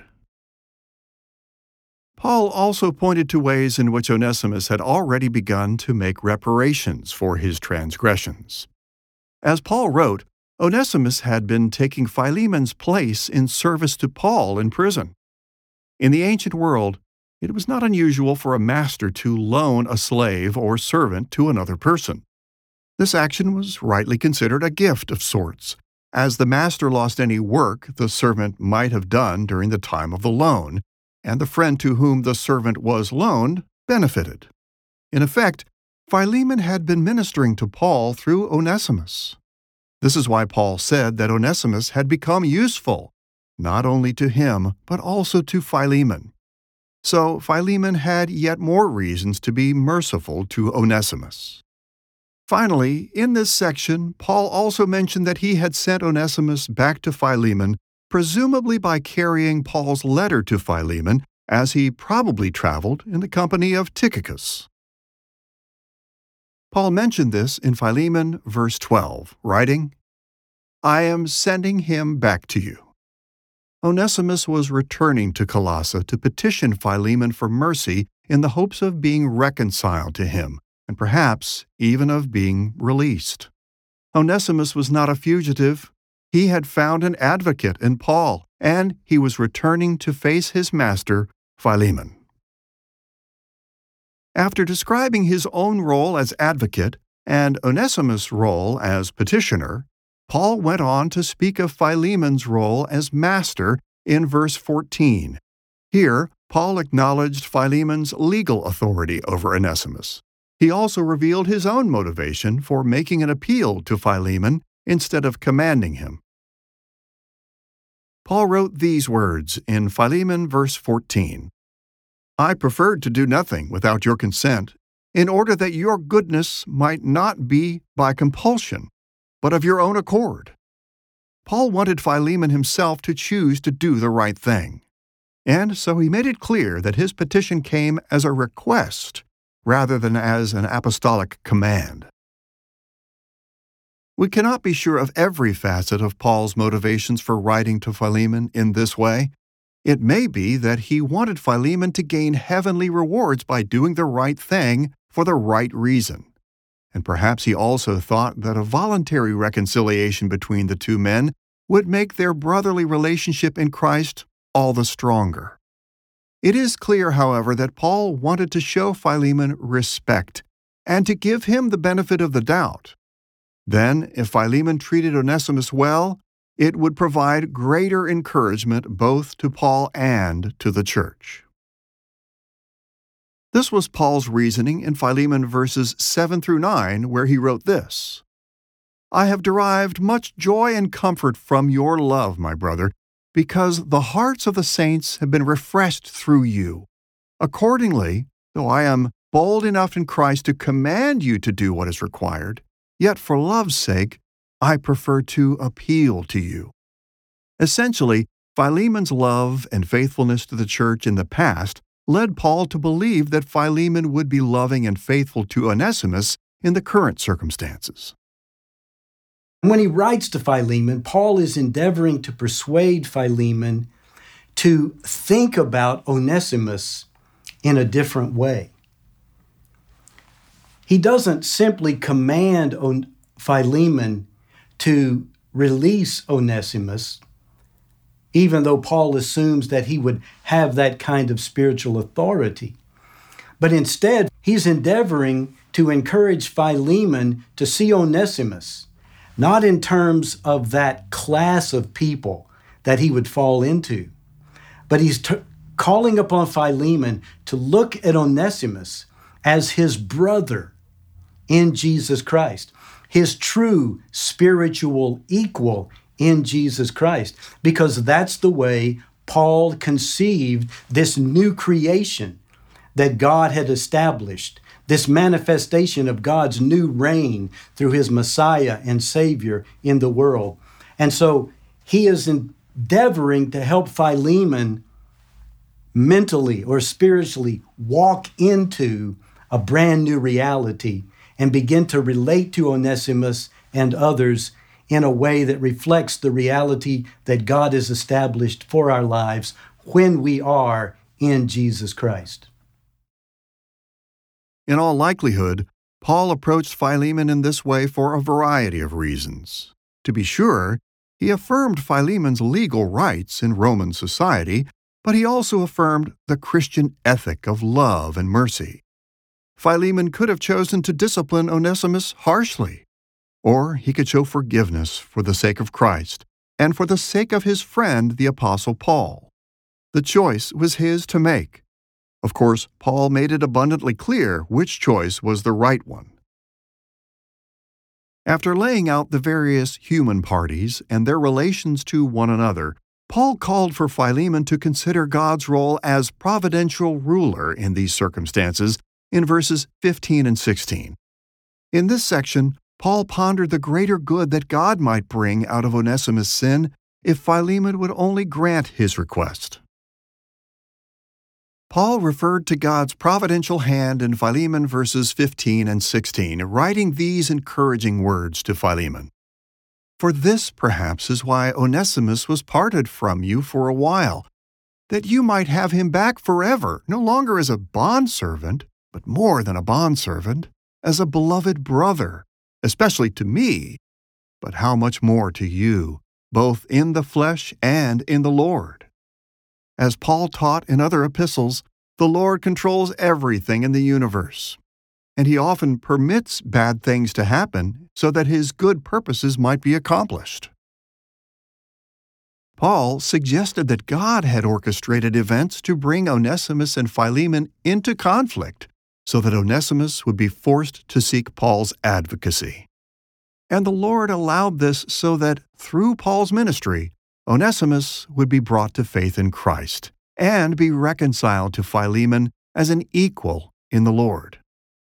Paul also pointed to ways in which Onesimus had already begun to make reparations for his transgressions. As Paul wrote, Onesimus had been taking Philemon's place in service to Paul in prison. In the ancient world, it was not unusual for a master to loan a slave or servant to another person. This action was rightly considered a gift of sorts, as the master lost any work the servant might have done during the time of the loan, and the friend to whom the servant was loaned benefited. In effect, Philemon had been ministering to Paul through Onesimus. This is why Paul said that Onesimus had become useful, not only to him, but also to Philemon. So Philemon had yet more reasons to be merciful to Onesimus. Finally, in this section, Paul also mentioned that he had sent Onesimus back to Philemon presumably by carrying Paul's letter to Philemon, as he probably traveled in the company of Tychicus. Paul mentioned this in Philemon, verse twelve, writing, "I am sending him back to you." Onesimus was returning to Colossae to petition Philemon for mercy in the hopes of being reconciled to him, and perhaps even of being released. Onesimus was not a fugitive. He had found an advocate in Paul, and he was returning to face his master, Philemon. After describing his own role as advocate and Onesimus' role as petitioner, Paul went on to speak of Philemon's role as master in verse fourteen. Here, Paul acknowledged Philemon's legal authority over Onesimus. He also revealed his own motivation for making an appeal to Philemon instead of commanding him. Paul wrote these words in Philemon verse fourteen. "I preferred to do nothing without your consent, in order that your goodness might not be by compulsion, but of your own accord." Paul wanted Philemon himself to choose to do the right thing, and so he made it clear that his petition came as a request rather than as an apostolic command. We cannot be sure of every facet of Paul's motivations for writing to Philemon in this way. It may be that he wanted Philemon to gain heavenly rewards by doing the right thing for the right reason. And perhaps he also thought that a voluntary reconciliation between the two men would make their brotherly relationship in Christ all the stronger. It is clear, however, that Paul wanted to show Philemon respect and to give him the benefit of the doubt. Then, if Philemon treated Onesimus well, it would provide greater encouragement both to Paul and to the church. This was Paul's reasoning in Philemon verses seven through nine, where he wrote this, "I have derived much joy and comfort from your love, my brother, because the hearts of the saints have been refreshed through you. Accordingly, though I am bold enough in Christ to command you to do what is required, yet for love's sake, I prefer to appeal to you." Essentially, Philemon's love and faithfulness to the church in the past led Paul to believe that Philemon would be loving and faithful to Onesimus in the current circumstances. When he writes to Philemon, Paul is endeavoring to persuade Philemon to think about Onesimus in a different way. He doesn't simply command on Philemon to release Onesimus, even though Paul assumes that he would have that kind of spiritual authority. But instead, he's endeavoring to encourage Philemon to see Onesimus, not in terms of that class of people that he would fall into, but he's t- calling upon Philemon to look at Onesimus as his brother in Jesus Christ, his true spiritual equal in Jesus Christ, because that's the way Paul conceived this new creation that God had established, this manifestation of God's new reign through his Messiah and Savior in the world. And so he is endeavoring to help Philemon mentally or spiritually walk into a brand new reality and begin to relate to Onesimus and others in a way that reflects the reality that God has established for our lives when we are in Jesus Christ. In all likelihood, Paul approached Philemon in this way for a variety of reasons. To be sure, he affirmed Philemon's legal rights in Roman society, but he also affirmed the Christian ethic of love and mercy. Philemon could have chosen to discipline Onesimus harshly, or he could show forgiveness for the sake of Christ and for the sake of his friend, the Apostle Paul. The choice was his to make. Of course, Paul made it abundantly clear which choice was the right one. After laying out the various human parties and their relations to one another, Paul called for Philemon to consider God's role as providential ruler in these circumstances in verses fifteen and sixteen. In this section, Paul pondered the greater good that God might bring out of Onesimus' sin if Philemon would only grant his request. Paul referred to God's providential hand in Philemon verses fifteen and sixteen, writing these encouraging words to Philemon. For this, perhaps, is why Onesimus was parted from you for a while, that you might have him back forever, no longer as a bondservant, but more than a bondservant, as a beloved brother, especially to me, but how much more to you, both in the flesh and in the Lord. As Paul taught in other epistles, the Lord controls everything in the universe, and he often permits bad things to happen so that his good purposes might be accomplished. Paul suggested that God had orchestrated events to bring Onesimus and Philemon into conflict so that Onesimus would be forced to seek Paul's advocacy. And the Lord allowed this so that, through Paul's ministry, Onesimus would be brought to faith in Christ and be reconciled to Philemon as an equal in the Lord.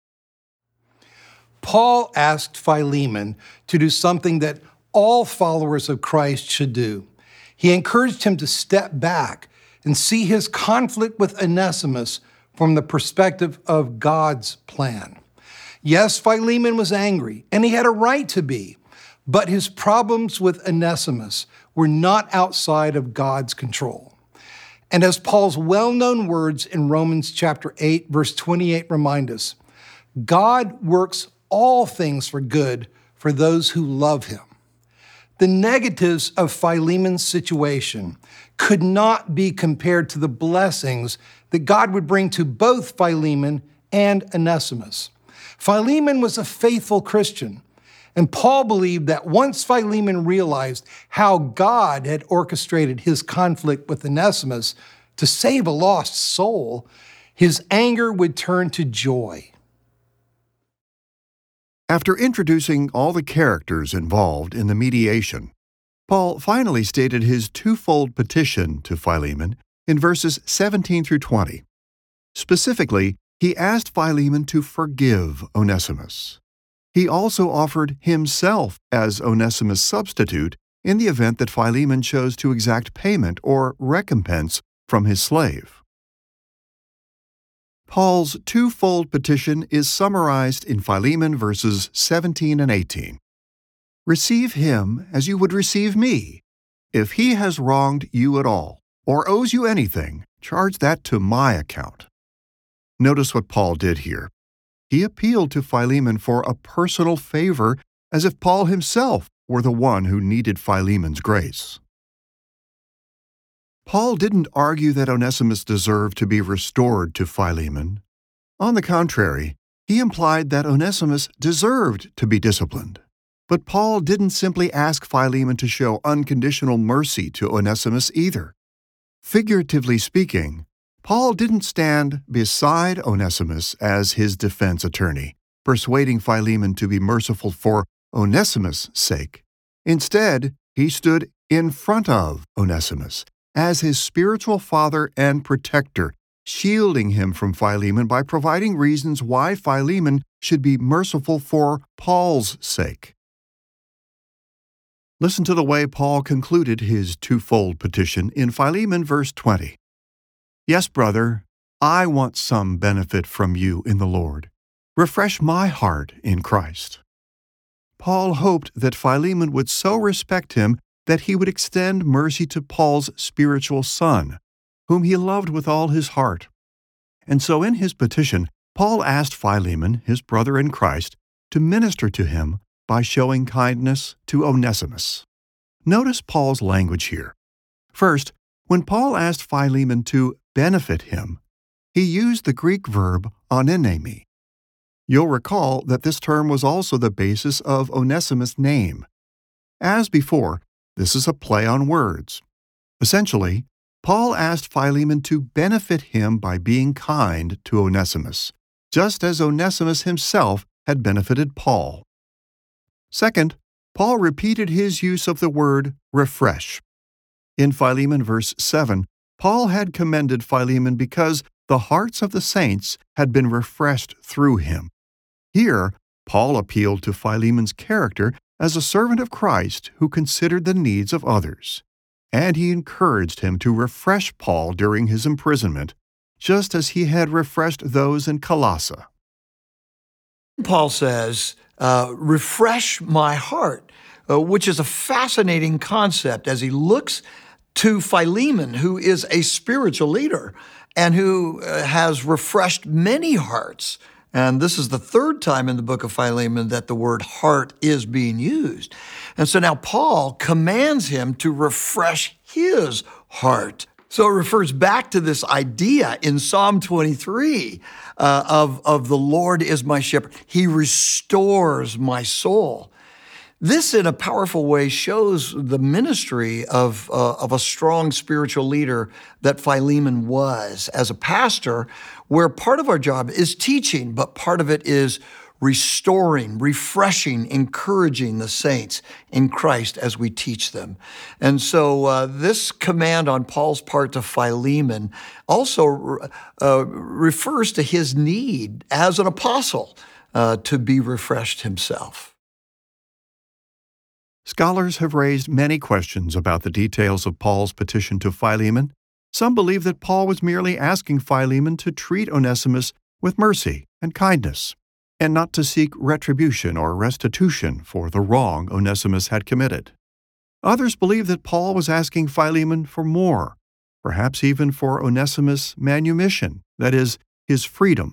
Paul asked Philemon to do something that all followers of Christ should do. He encouraged him to step back and see his conflict with Onesimus from the perspective of God's plan. Yes, Philemon was angry, and he had a right to be, but his problems with Onesimus were not outside of God's control. And as Paul's well-known words in Romans chapter eight, verse twenty-eight remind us, God works all things for good for those who love him. The negatives of Philemon's situation could not be compared to the blessings that God would bring to both Philemon and Onesimus. Philemon was a faithful Christian, and Paul believed that once Philemon realized how God had orchestrated his conflict with Onesimus to save a lost soul, his anger would turn to joy. After introducing all the characters involved in the mediation, Paul finally stated his twofold petition to Philemon in verses seventeen through twenty. Specifically, he asked Philemon to forgive Onesimus. He also offered himself as Onesimus' substitute in the event that Philemon chose to exact payment or recompense from his slave. Paul's twofold petition is summarized in Philemon verses seventeen and eighteen. Receive him as you would receive me. If he has wronged you at all, or owes you anything, charge that to my account. Notice what Paul did here. He appealed to Philemon for a personal favor, as if Paul himself were the one who needed Philemon's grace. Paul didn't argue that Onesimus deserved to be restored to Philemon. On the contrary, he implied that Onesimus deserved to be disciplined. But Paul didn't simply ask Philemon to show unconditional mercy to Onesimus either. Figuratively speaking, Paul didn't stand beside Onesimus as his defense attorney, persuading Philemon to be merciful for Onesimus' sake. Instead, he stood in front of Onesimus as his spiritual father and protector, shielding him from Philemon by providing reasons why Philemon should be merciful for Paul's sake. Listen to the way Paul concluded his twofold petition in Philemon verse twenty. Yes, brother, I want some benefit from you in the Lord. Refresh my heart in Christ. Paul hoped that Philemon would so respect him that he would extend mercy to Paul's spiritual son, whom he loved with all his heart. And so in his petition, Paul asked Philemon, his brother in Christ, to minister to him by showing kindness to Onesimus. Notice Paul's language here. First, when Paul asked Philemon to benefit him, he used the Greek verb onenemi. You'll recall that this term was also the basis of Onesimus' name. As before, this is a play on words. Essentially, Paul asked Philemon to benefit him by being kind to Onesimus, just as Onesimus himself had benefited Paul. Second, Paul repeated his use of the word refresh. In Philemon verse seven, Paul had commended Philemon because the hearts of the saints had been refreshed through him. Here, Paul appealed to Philemon's character as a servant of Christ who considered the needs of others. and he encouraged him to refresh Paul during his imprisonment, just as he had refreshed those in Colossae. Paul says, uh, refresh my heart, uh, which is a fascinating concept as he looks to Philemon, who is a spiritual leader and who uh, has refreshed many hearts. And this is the third time in the book of Philemon that the word heart is being used. And so now Paul commands him to refresh his heart. So it refers back to this idea in Psalm twenty-three uh, of, of the Lord is my shepherd. He restores my soul. This, in a powerful way, shows the ministry of, uh, of a strong spiritual leader that Philemon was as a pastor, where part of our job is teaching, but part of it is restoring, refreshing, encouraging the saints in Christ as we teach them. And so uh, this command on Paul's part to Philemon also uh, refers to his need as an apostle uh, to be refreshed himself. Scholars have raised many questions about the details of Paul's petition to Philemon. Some believe that Paul was merely asking Philemon to treat Onesimus with mercy and kindness, and not to seek retribution or restitution for the wrong Onesimus had committed. Others believe that Paul was asking Philemon for more, perhaps even for Onesimus' manumission, that is, his freedom.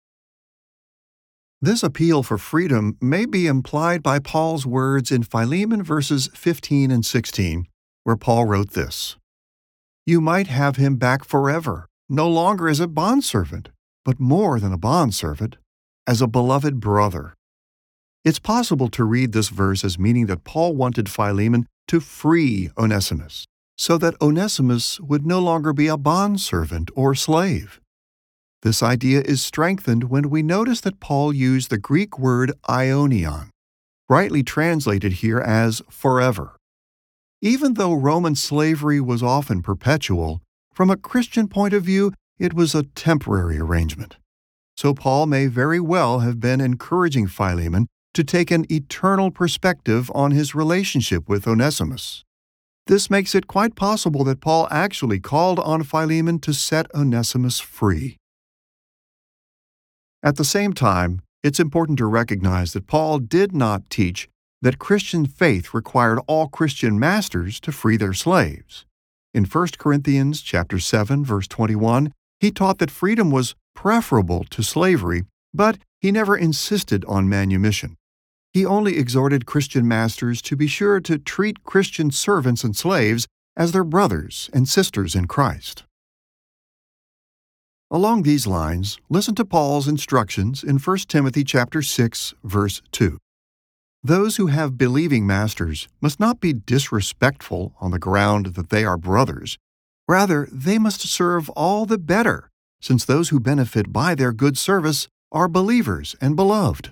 This appeal for freedom may be implied by Paul's words in Philemon verses fifteen and sixteen, where Paul wrote this, "You might have him back forever, no longer as a bondservant, but more than a bondservant, as a beloved brother." It's possible to read this verse as meaning that Paul wanted Philemon to free Onesimus, so that Onesimus would no longer be a bondservant or slave. This idea is strengthened when we notice that Paul used the Greek word aionion, rightly translated here as forever. Even though Roman slavery was often perpetual, from a Christian point of view, it was a temporary arrangement. So Paul may very well have been encouraging Philemon to take an eternal perspective on his relationship with Onesimus. This makes it quite possible that Paul actually called on Philemon to set Onesimus free. At the same time, it's important to recognize that Paul did not teach that Christian faith required all Christian masters to free their slaves. In First Corinthians chapter seven, verse twenty-one, he taught that freedom was preferable to slavery, but he never insisted on manumission. He only exhorted Christian masters to be sure to treat Christian servants and slaves as their brothers and sisters in Christ. Along these lines, listen to Paul's instructions in First Timothy chapter six, verse two. Those who have believing masters must not be disrespectful on the ground that they are brothers. Rather, they must serve all the better, since those who benefit by their good service are believers and beloved.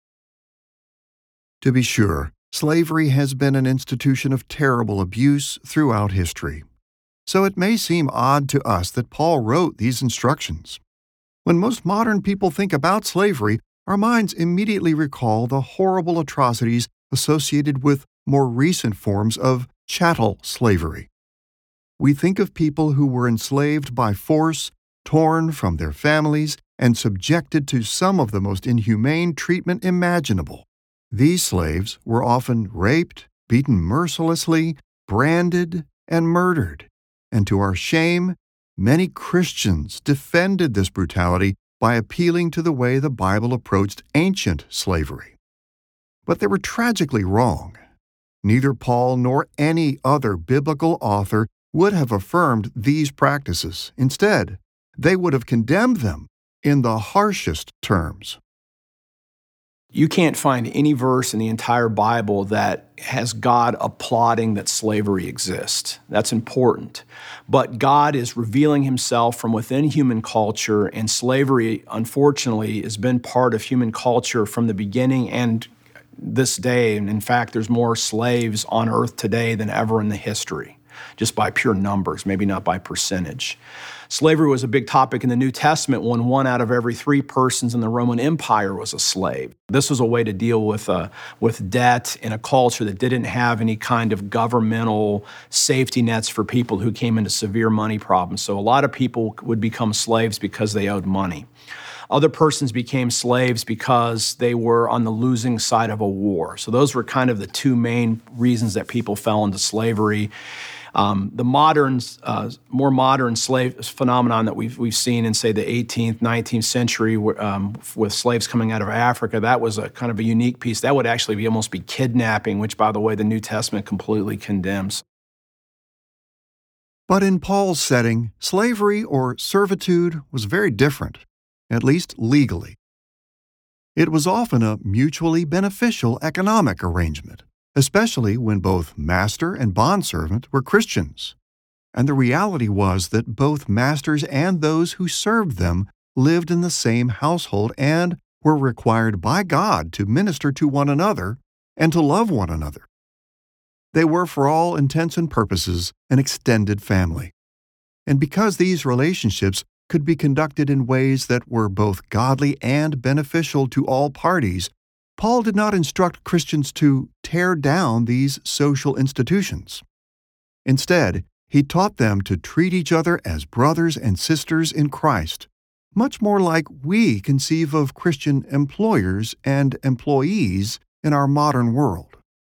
To be sure, slavery has been an institution of terrible abuse throughout history. So it may seem odd to us that Paul wrote these instructions. When most modern people think about slavery, our minds immediately recall the horrible atrocities associated with more recent forms of chattel slavery. We think of people who were enslaved by force, torn from their families, and subjected to some of the most inhumane treatment imaginable. These slaves were often raped, beaten mercilessly, branded, and murdered. And to our shame, many Christians defended this brutality by appealing to the way the Bible approached ancient slavery. But they were tragically wrong. Neither Paul nor any other biblical author would have affirmed these practices. Instead, they would have condemned them in the harshest terms. You can't find any verse in the entire Bible that has God applauding that slavery exists. That's important. But God is revealing himself from within human culture, and slavery, unfortunately, has been part of human culture from the beginning and this day. And in fact, there's more slaves on earth today than ever in the history. just by pure numbers, maybe not by percentage. Slavery was a big topic in the New Testament when one out of every three persons in the Roman Empire was a slave. This was a way to deal with uh, with debt in a culture that didn't have any kind of governmental safety nets for people who came into severe money problems. So a lot of people would become slaves because they owed money. Other persons became slaves because they were on the losing side of a war. So those were kind of the two main reasons that people fell into slavery. Um, the modern, uh, more modern slave phenomenon that we've we've seen in, say, the eighteenth, nineteenth century um, with slaves coming out of Africa, that was a kind of a unique piece. That would actually be almost be kidnapping, which, by the way, the New Testament completely condemns. But in Paul's setting, slavery or servitude was very different, at least legally. It was often a mutually beneficial economic arrangement, especially when both master and bondservant were Christians. And the reality was that both masters and those who served them lived in the same household and were required by God to minister to one another and to love one another. They were, for all intents and purposes, an extended family. And because these relationships could be conducted in ways that were both godly and beneficial to all parties, Paul did not instruct Christians to tear down these social institutions. Instead, he taught them to treat each other as brothers and sisters in Christ, much more like we conceive of Christian employers and employees in our modern world.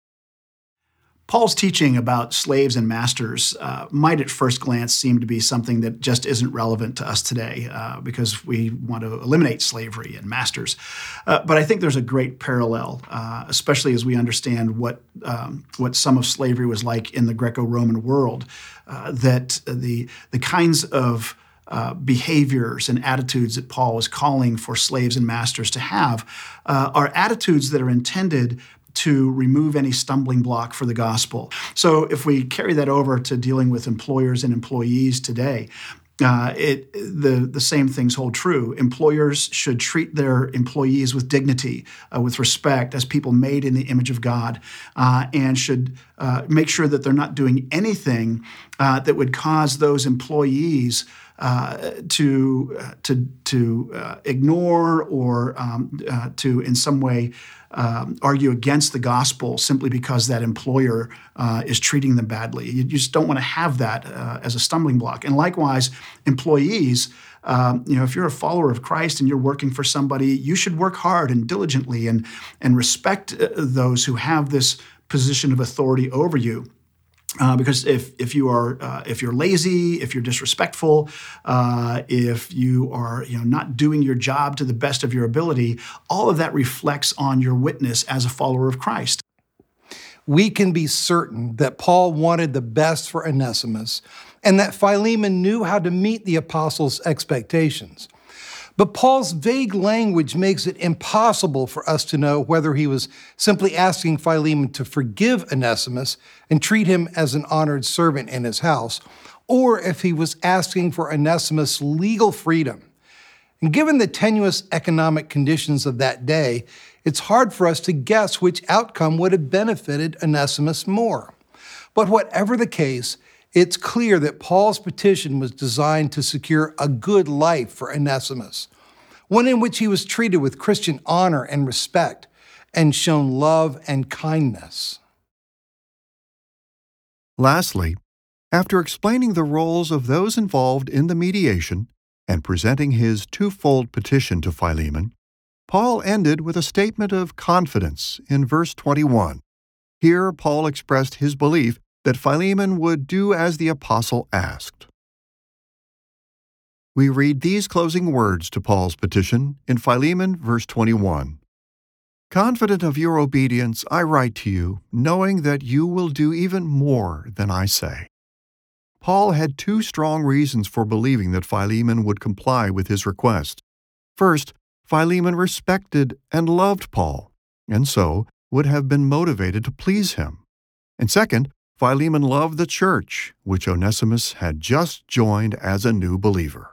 Paul's teaching about slaves and masters uh, might at first glance seem to be something that just isn't relevant to us today uh, because we want to eliminate slavery and masters. Uh, but I think there's a great parallel, uh, especially as we understand what um, what some of slavery was like in the Greco-Roman world, uh, that the the kinds of Uh, behaviors and attitudes that Paul is calling for slaves and masters to have uh, are attitudes that are intended to remove any stumbling block for the gospel. So if we carry that over to dealing with employers and employees today, uh, it, the, the same things hold true. Employers should treat their employees with dignity, uh, with respect, as people made in the image of God, uh, and should uh, make sure that they're not doing anything uh, that would cause those employees Uh, to uh, to to uh, ignore or um, uh, to in some way um, argue against the gospel simply because that employer uh, is treating them badly. You just don't want to have that uh, as a stumbling block. And likewise, employees, um, you know, if you're a follower of Christ and you're working for somebody, you should work hard and diligently and and respect uh, those who have this position of authority over you. Uh, because if if you are uh, if you're lazy, if you're disrespectful, uh, if you are you know not doing your job to the best of your ability, all of that reflects on your witness as a follower of Christ. We can be certain that Paul wanted the best for Onesimus and that Philemon knew how to meet the apostles' expectations. But Paul's vague language makes it impossible for us to know whether he was simply asking Philemon to forgive Onesimus and treat him as an honored servant in his house, or if he was asking for Onesimus' legal freedom. And given the tenuous economic conditions of that day, it's hard for us to guess which outcome would have benefited Onesimus more. But whatever the case, it's clear that Paul's petition was designed to secure a good life for Onesimus, one in which he was treated with Christian honor and respect and shown love and kindness. Lastly, after explaining the roles of those involved in the mediation and presenting his twofold petition to Philemon, Paul ended with a statement of confidence in verse twenty-one. Here, Paul expressed his belief that Philemon would do as the apostle asked. We read these closing words to Paul's petition in Philemon, verse twenty-one. Confident of your obedience, I write to you, knowing that you will do even more than I say. Paul had two strong reasons for believing that Philemon would comply with his request. First, Philemon respected and loved Paul, and so would have been motivated to please him. And second, Philemon loved the church, which Onesimus had just joined as a new believer.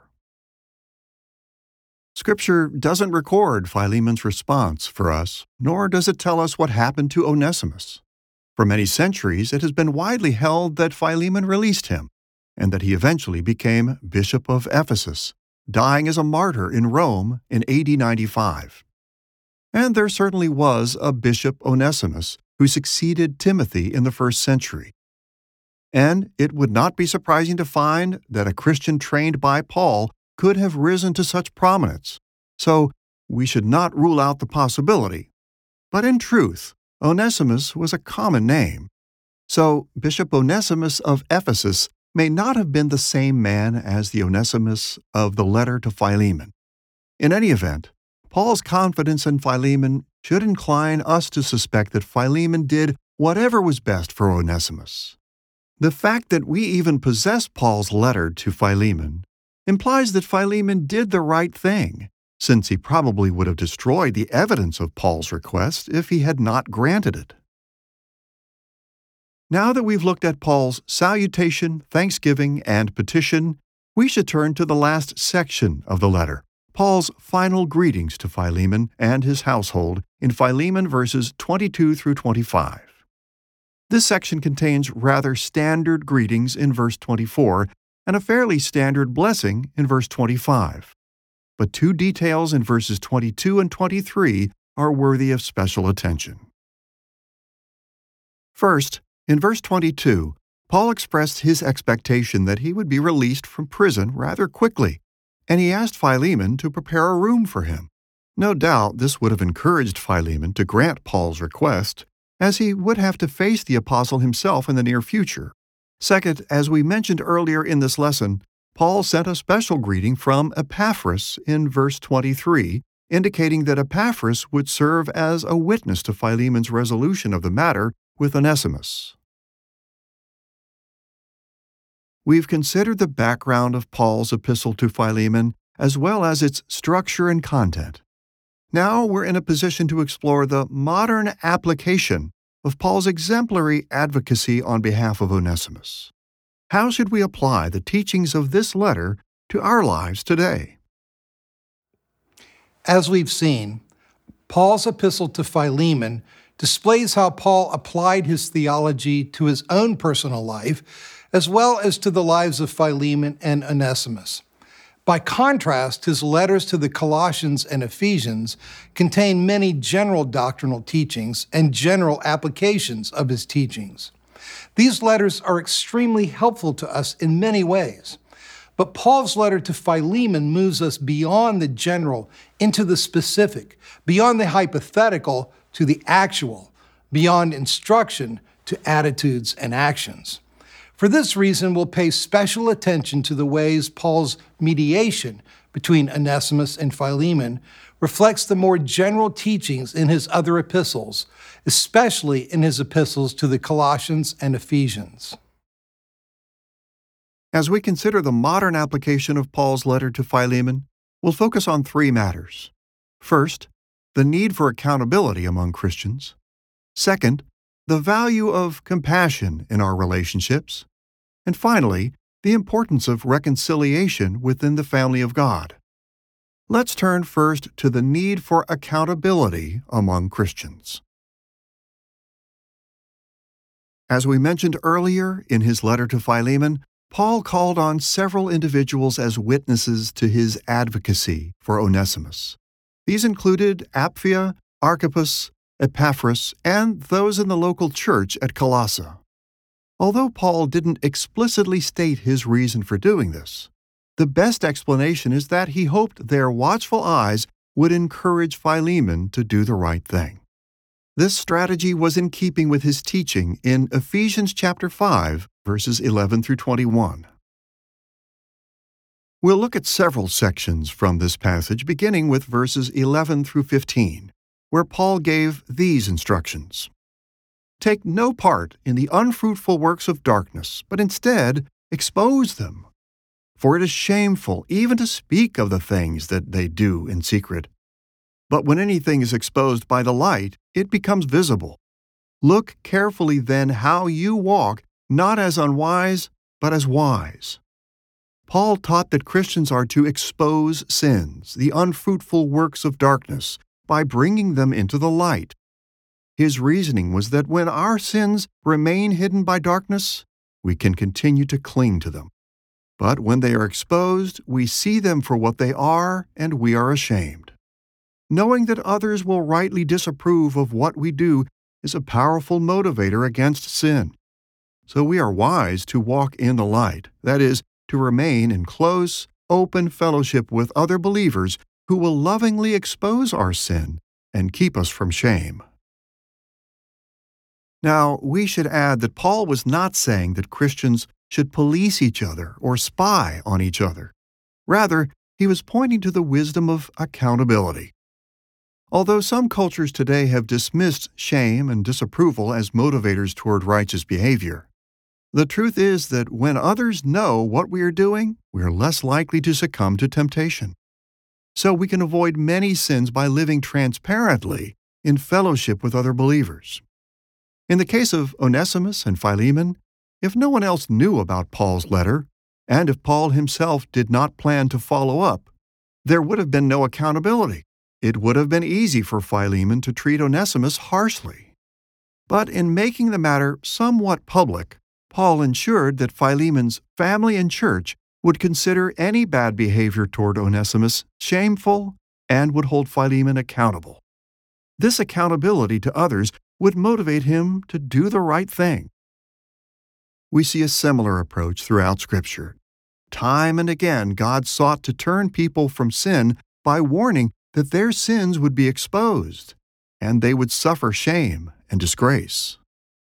Scripture doesn't record Philemon's response for us, nor does it tell us what happened to Onesimus. For many centuries, it has been widely held that Philemon released him, and that he eventually became Bishop of Ephesus, dying as a martyr in Rome in A D ninety-five. And there certainly was a Bishop Onesimus who succeeded Timothy in the first century. And it would not be surprising to find that a Christian trained by Paul could have risen to such prominence, so we should not rule out the possibility. But in truth, Onesimus was a common name, so Bishop Onesimus of Ephesus may not have been the same man as the Onesimus of the letter to Philemon. In any event, Paul's confidence in Philemon should incline us to suspect that Philemon did whatever was best for Onesimus. The fact that we even possess Paul's letter to Philemon implies that Philemon did the right thing, since he probably would have destroyed the evidence of Paul's request if he had not granted it. Now that we've looked at Paul's salutation, thanksgiving, and petition, we should turn to the last section of the letter, Paul's final greetings to Philemon and his household in Philemon verses twenty-two through twenty-five. This section contains rather standard greetings in verse twenty-four and a fairly standard blessing in verse twenty-five. But two details in verses twenty-two and twenty-three are worthy of special attention. First, in verse twenty-two, Paul expressed his expectation that he would be released from prison rather quickly, and he asked Philemon to prepare a room for him. No doubt this would have encouraged Philemon to grant Paul's request, as he would have to face the apostle himself in the near future. Second, as we mentioned earlier in this lesson, Paul sent a special greeting from Epaphras in verse twenty-three, indicating that Epaphras would serve as a witness to Philemon's resolution of the matter with Onesimus. We've considered the background of Paul's epistle to Philemon, as well as its structure and content. Now we're in a position to explore the modern application of Paul's exemplary advocacy on behalf of Onesimus. How should we apply the teachings of this letter to our lives today? As we've seen, Paul's epistle to Philemon displays how Paul applied his theology to his own personal life, as well as to the lives of Philemon and Onesimus. By contrast, his letters to the Colossians and Ephesians contain many general doctrinal teachings and general applications of his teachings. These letters are extremely helpful to us in many ways. But Paul's letter to Philemon moves us beyond the general into the specific, beyond the hypothetical to the actual, beyond instruction to attitudes and actions. For this reason, we'll pay special attention to the ways Paul's mediation between Onesimus and Philemon reflects the more general teachings in his other epistles, especially in his epistles to the Colossians and Ephesians. As we consider the modern application of Paul's letter to Philemon, we'll focus on three matters. First, the need for accountability among Christians. Second, the value of compassion in our relationships. And finally, the importance of reconciliation within the family of God. Let's turn first to the need for accountability among Christians. As we mentioned earlier in his letter to Philemon, Paul called on several individuals as witnesses to his advocacy for Onesimus. These included Apphia, Archippus, Epaphras, and those in the local church at Colossae. Although Paul didn't explicitly state his reason for doing this, the best explanation is that he hoped their watchful eyes would encourage Philemon to do the right thing. This strategy was in keeping with his teaching in Ephesians chapter five, verses eleven through twenty-one. We'll look at several sections from this passage, beginning with verses eleven through fifteen, where Paul gave these instructions. Take no part in the unfruitful works of darkness, but instead expose them. For it is shameful even to speak of the things that they do in secret. But when anything is exposed by the light, it becomes visible. Look carefully then how you walk, not as unwise, but as wise. Paul taught that Christians are to expose sins, the unfruitful works of darkness, by bringing them into the light. His reasoning was that when our sins remain hidden by darkness, we can continue to cling to them. But when they are exposed, we see them for what they are, and we are ashamed. Knowing that others will rightly disapprove of what we do is a powerful motivator against sin. So we are wise to walk in the light, that is, to remain in close, open fellowship with other believers who will lovingly expose our sin and keep us from shame. Now, we should add that Paul was not saying that Christians should police each other or spy on each other. Rather, he was pointing to the wisdom of accountability. Although some cultures today have dismissed shame and disapproval as motivators toward righteous behavior, the truth is that when others know what we are doing, we are less likely to succumb to temptation. So we can avoid many sins by living transparently in fellowship with other believers. In the case of Onesimus and Philemon, if no one else knew about Paul's letter, and if Paul himself did not plan to follow up, there would have been no accountability. It would have been easy for Philemon to treat Onesimus harshly. But in making the matter somewhat public, Paul ensured that Philemon's family and church would consider any bad behavior toward Onesimus shameful and would hold Philemon accountable. This accountability to others would motivate him to do the right thing. We see a similar approach throughout Scripture. Time and again, God sought to turn people from sin by warning that their sins would be exposed, and they would suffer shame and disgrace.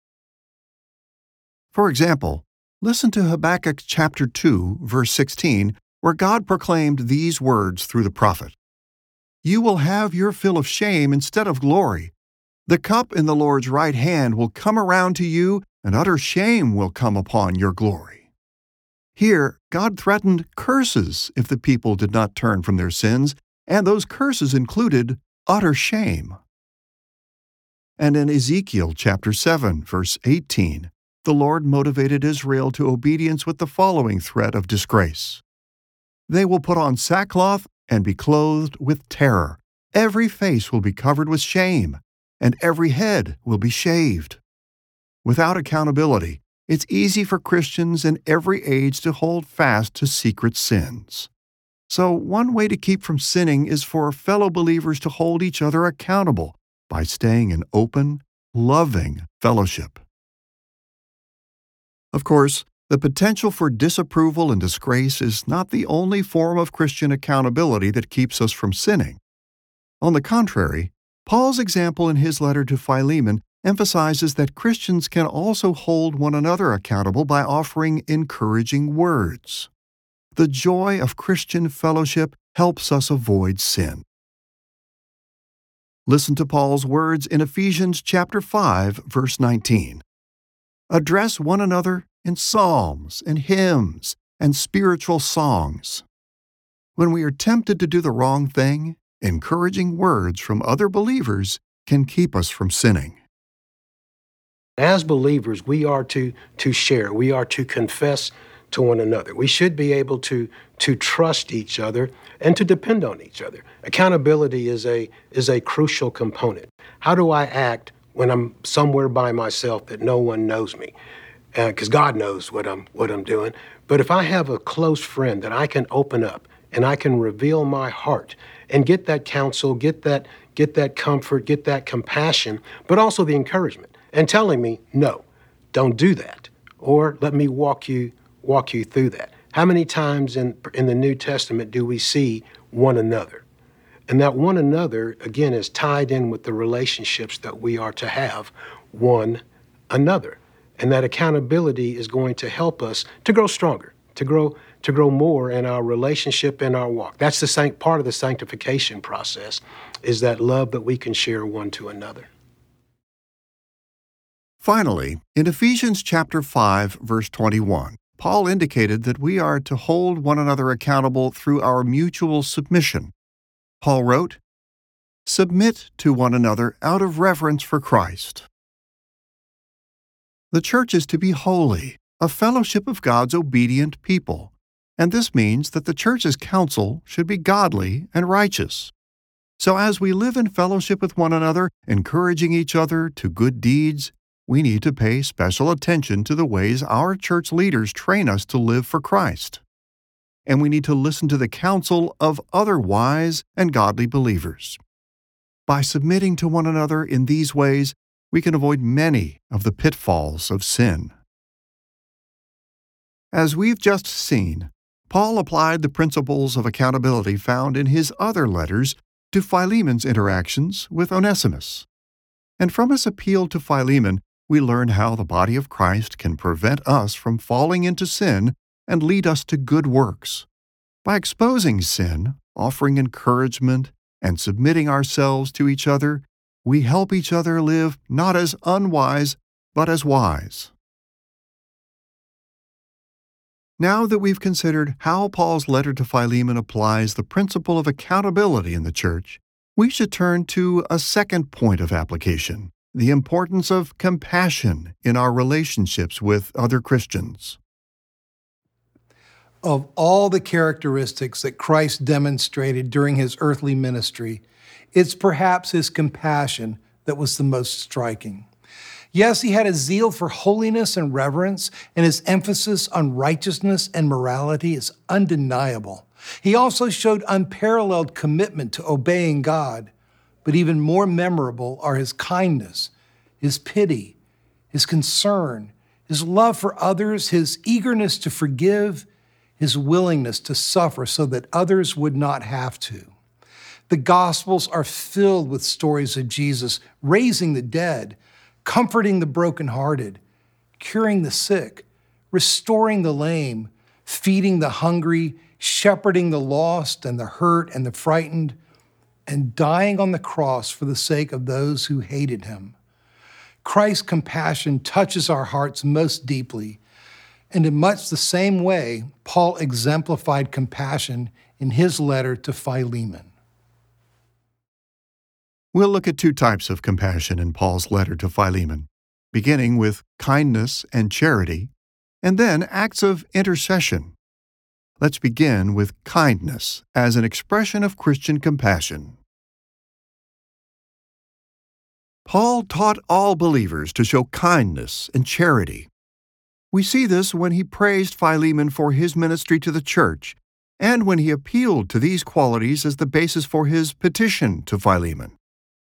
For example, listen to Habakkuk chapter two, verse sixteen, where God proclaimed these words through the prophet. "You will have your fill of shame instead of glory. The cup in the Lord's right hand will come around to you, and utter shame will come upon your glory." Here, God threatened curses if the people did not turn from their sins, and those curses included utter shame. And in Ezekiel chapter seven, verse eighteen, the Lord motivated Israel to obedience with the following threat of disgrace. "They will put on sackcloth and be clothed with terror. Every face will be covered with shame, and every head will be shaved." Without accountability, it's easy for Christians in every age to hold fast to secret sins. So one way to keep from sinning is for fellow believers to hold each other accountable by staying in open, loving fellowship. Of course, the potential for disapproval and disgrace is not the only form of Christian accountability that keeps us from sinning. On the contrary, Paul's example in his letter to Philemon emphasizes that Christians can also hold one another accountable by offering encouraging words. The joy of Christian fellowship helps us avoid sin. Listen to Paul's words in Ephesians chapter five, verse nineteen. "Address one another in psalms and hymns and spiritual songs." When we are tempted to do the wrong thing, encouraging words from other believers can keep us from sinning. As believers, we are to, to share. We are to confess to one another. We should be able to, to trust each other and to depend on each other. Accountability is a, is a crucial component. How do I act when I'm somewhere by myself that no one knows me? Because uh, God knows what I'm, what I'm doing. But if I have a close friend that I can open up and I can reveal my heart and get that counsel, get that, get that comfort, get that compassion, but also the encouragement and telling me, no, don't do that. Or let me walk you, walk you through that. How many times in, in the New Testament do we see one another? And that one another, again, is tied in with the relationships that we are to have one another. And that accountability is going to help us to grow stronger, to grow to grow more in our relationship and our walk. That's the sanct- part of the sanctification process, is that love that we can share one to another. Finally, in Ephesians chapter five, verse twenty-one, Paul indicated that we are to hold one another accountable through our mutual submission. Paul wrote, "Submit to one another out of reverence for Christ." The church is to be holy, a fellowship of God's obedient people, and this means that the church's counsel should be godly and righteous. So as we live in fellowship with one another, encouraging each other to good deeds, we need to pay special attention to the ways our church leaders train us to live for Christ. And we need to listen to the counsel of other wise and godly believers. By submitting to one another in these ways, we can avoid many of the pitfalls of sin. As we've just seen, Paul applied the principles of accountability found in his other letters to Philemon's interactions with Onesimus. And from his appeal to Philemon, we learn how the body of Christ can prevent us from falling into sin and lead us to good works. By exposing sin, offering encouragement, and submitting ourselves to each other, we help each other live not as unwise, but as wise. Now that we've considered how Paul's letter to Philemon applies the principle of accountability in the church, we should turn to a second point of application, the importance of compassion in our relationships with other Christians. Of all the characteristics that Christ demonstrated during his earthly ministry, it's perhaps his compassion that was the most striking. Yes, he had a zeal for holiness and reverence, and his emphasis on righteousness and morality is undeniable. He also showed unparalleled commitment to obeying God, but even more memorable are his kindness, his pity, his concern, his love for others, his eagerness to forgive, his willingness to suffer so that others would not have to. The Gospels are filled with stories of Jesus raising the dead, comforting the brokenhearted, curing the sick, restoring the lame, feeding the hungry, shepherding the lost and the hurt and the frightened, and dying on the cross for the sake of those who hated him. Christ's compassion touches our hearts most deeply, and in much the same way, Paul exemplified compassion in his letter to Philemon. We'll look at two types of compassion in Paul's letter to Philemon, beginning with kindness and charity, and then acts of intercession. Let's begin with kindness as an expression of Christian compassion. Paul taught all believers to show kindness and charity. We see this when he praised Philemon for his ministry to the church, and when he appealed to these qualities as the basis for his petition to Philemon.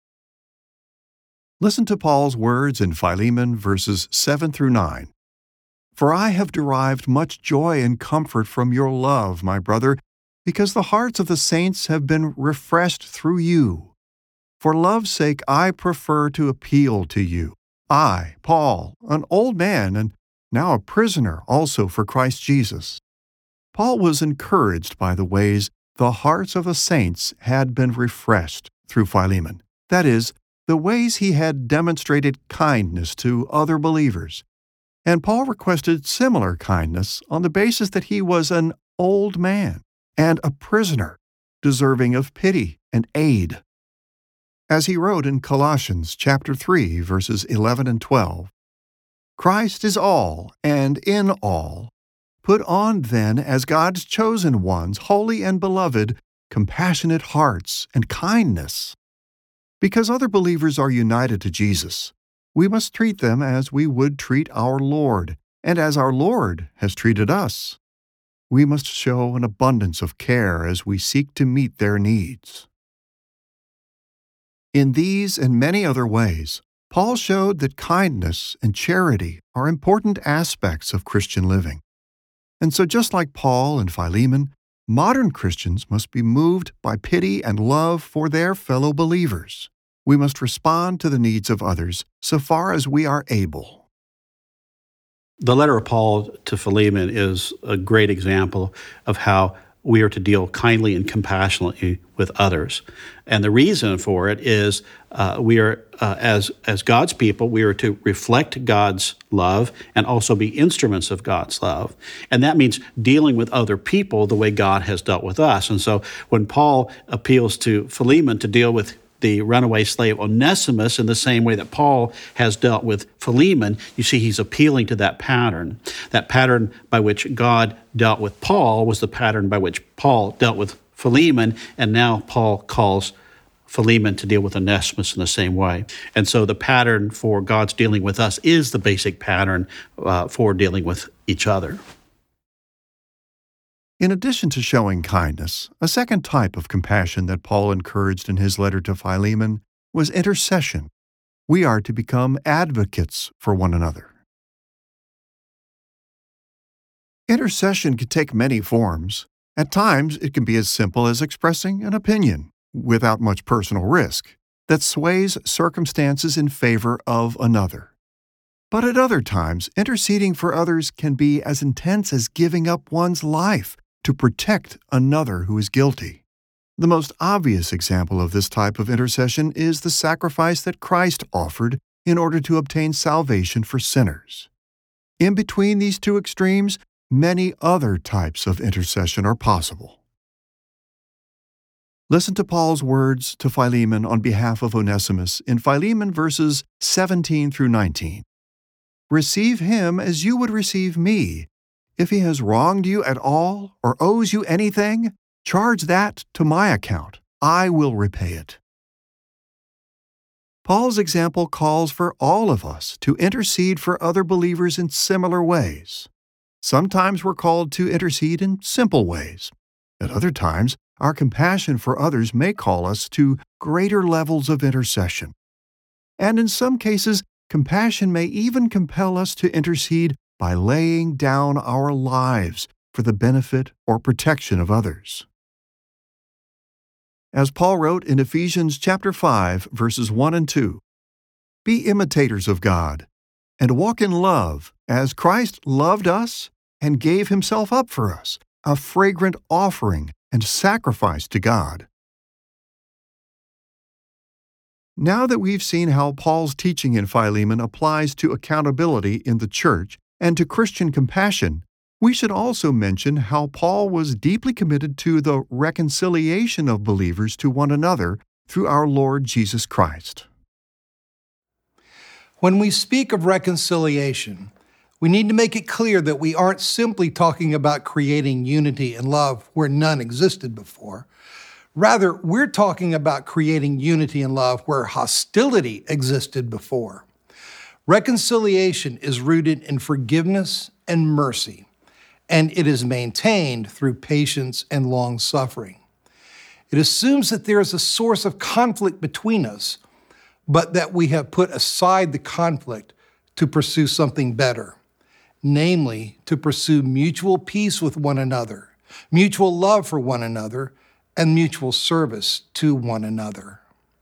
Listen to Paul's words in Philemon verses seven through nine. For I have derived much joy and comfort from your love, my brother, because the hearts of the saints have been refreshed through you. For love's sake I prefer to appeal to you. I, Paul, an old man and now a prisoner also for Christ Jesus. Paul was encouraged by the ways the hearts of the saints had been refreshed through Philemon. That is, the ways he had demonstrated kindness to other believers. And Paul requested similar kindness on the basis that he was an old man and a prisoner, deserving of pity and aid. As he wrote in Colossians chapter three, verses eleven and twelve, Christ is all and in all. Put on then as God's chosen ones, holy and beloved, compassionate hearts and kindness. Because other believers are united to Jesus, we must treat them as we would treat our Lord, and as our Lord has treated us. We must show an abundance of care as we seek to meet their needs. In these and many other ways, Paul showed that kindness and charity are important aspects of Christian living. And so just like Paul and Philemon, modern Christians must be moved by pity and love for their fellow believers. We must respond to the needs of others so far as we are able. The letter of Paul to Philemon is a great example of how we are to deal kindly and compassionately with others. And the reason for it is uh, we are, uh, as, as God's people, we are to reflect God's love and also be instruments of God's love. And that means dealing with other people the way God has dealt with us. And so when Paul appeals to Philemon to deal with the runaway slave Onesimus in the same way that Paul has dealt with Philemon, you see he's appealing to that pattern. That pattern by which God dealt with Paul was the pattern by which Paul dealt with Philemon, and now Paul calls Philemon to deal with Onesimus in the same way. And so the pattern for God's dealing with us is the basic pattern uh, for dealing with each other. In addition to showing kindness, a second type of compassion that Paul encouraged in his letter to Philemon was intercession. We are to become advocates for one another. Intercession can take many forms. At times, it can be as simple as expressing an opinion, without much personal risk, that sways circumstances in favor of another. But at other times, interceding for others can be as intense as giving up one's life to protect another who is guilty. The most obvious example of this type of intercession is the sacrifice that Christ offered in order to obtain salvation for sinners. In between these two extremes, many other types of intercession are possible. Listen to Paul's words to Philemon on behalf of Onesimus in Philemon verses seventeen through nineteen. Receive him as you would receive me. If he has wronged you at all or owes you anything, charge that to my account. I will repay it. Paul's example calls for all of us to intercede for other believers in similar ways. Sometimes we're called to intercede in simple ways. At other times, our compassion for others may call us to greater levels of intercession. And in some cases, compassion may even compel us to intercede by laying down our lives for the benefit or protection of others. As Paul wrote in Ephesians chapter five, verses one and two, "Be imitators of God, and walk in love, as Christ loved us and gave himself up for us, a fragrant offering and sacrifice to God." Now that we've seen how Paul's teaching in Philemon applies to accountability in the church and to Christian compassion, we should also mention how Paul was deeply committed to the reconciliation of believers to one another through our Lord Jesus Christ. When we speak of reconciliation, we need to make it clear that we aren't simply talking about creating unity and love where none existed before. Rather, we're talking about creating unity and love where hostility existed before. Reconciliation is rooted in forgiveness and mercy, and it is maintained through patience and long-suffering. It assumes that there is a source of conflict between us, but that we have put aside the conflict to pursue something better. Namely, to pursue mutual peace with one another, mutual love for one another, and mutual service to one another.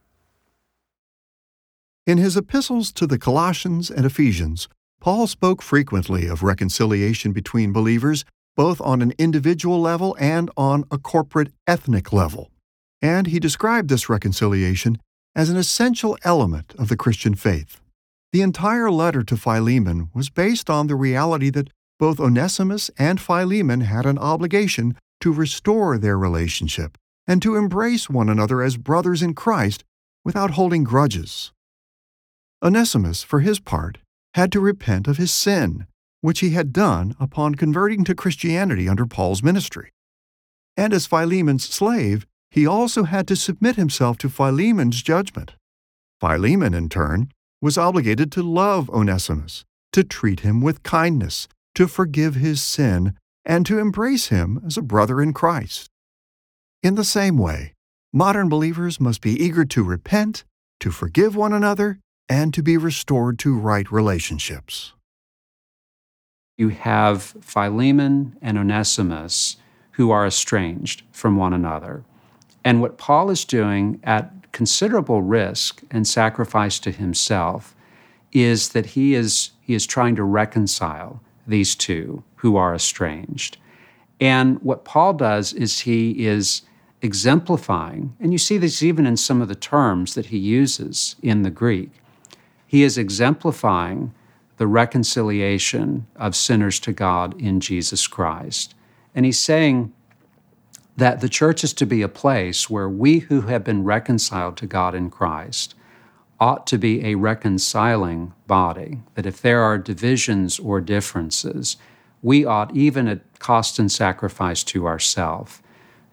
In his epistles to the Colossians and Ephesians, Paul spoke frequently of reconciliation between believers, both on an individual level and on a corporate ethnic level. And he described this reconciliation as an essential element of the Christian faith. The entire letter to Philemon was based on the reality that both Onesimus and Philemon had an obligation to restore their relationship and to embrace one another as brothers in Christ without holding grudges. Onesimus, for his part, had to repent of his sin, which he had done upon converting to Christianity under Paul's ministry. And as Philemon's slave, he also had to submit himself to Philemon's judgment. Philemon, in turn, was obligated to love Onesimus, to treat him with kindness, to forgive his sin, and to embrace him as a brother in Christ. In the same way, modern believers must be eager to repent, to forgive one another, and to be restored to right relationships. You have Philemon and Onesimus who are estranged from one another. And what Paul is doing at considerable risk and sacrifice to himself is that he is, he is trying to reconcile these two who are estranged. And what Paul does is he is exemplifying, and you see this even in some of the terms that he uses in the Greek, he is exemplifying the reconciliation of sinners to God in Jesus Christ. And he's saying that the church is to be a place where we who have been reconciled to God in Christ ought to be a reconciling body, that if there are divisions or differences, we ought, even at cost and sacrifice to ourselves,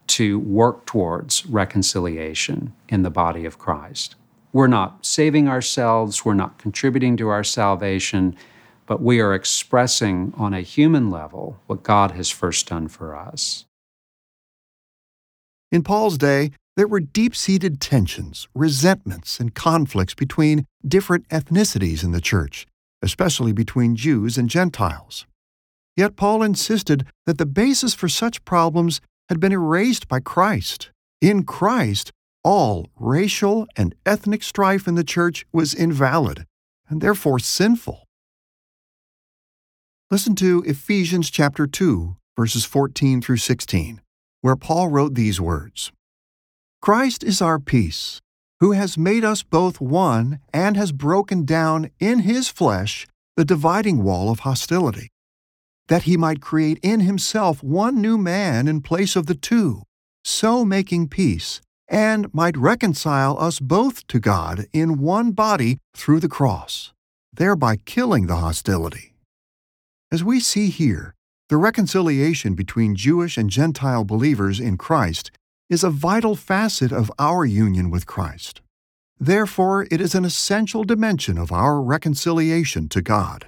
to work towards reconciliation in the body of Christ. We're not saving ourselves, we're not contributing to our salvation, but we are expressing on a human level what God has first done for us. In Paul's day, there were deep-seated tensions, resentments, and conflicts between different ethnicities in the church, especially between Jews and Gentiles. Yet Paul insisted that the basis for such problems had been erased by Christ. In Christ, all racial and ethnic strife in the church was invalid and therefore sinful. Listen to Ephesians chapter two, verses fourteen through sixteen, where Paul wrote these words, "Christ is our peace, who has made us both one and has broken down in his flesh the dividing wall of hostility, that he might create in himself one new man in place of the two, so making peace, and might reconcile us both to God in one body through the cross, thereby killing the hostility." As we see here, the reconciliation between Jewish and Gentile believers in Christ is a vital facet of our union with Christ. Therefore, it is an essential dimension of our reconciliation to God.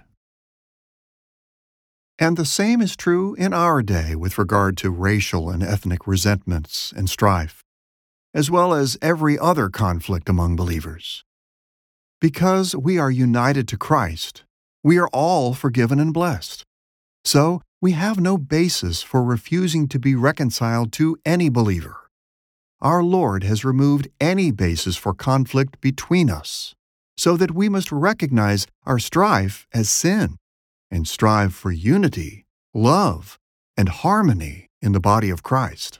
And the same is true in our day with regard to racial and ethnic resentments and strife, as well as every other conflict among believers. Because we are united to Christ, we are all forgiven and blessed. So, we have no basis for refusing to be reconciled to any believer. Our Lord has removed any basis for conflict between us, so that we must recognize our strife as sin and strive for unity, love, and harmony in the body of Christ.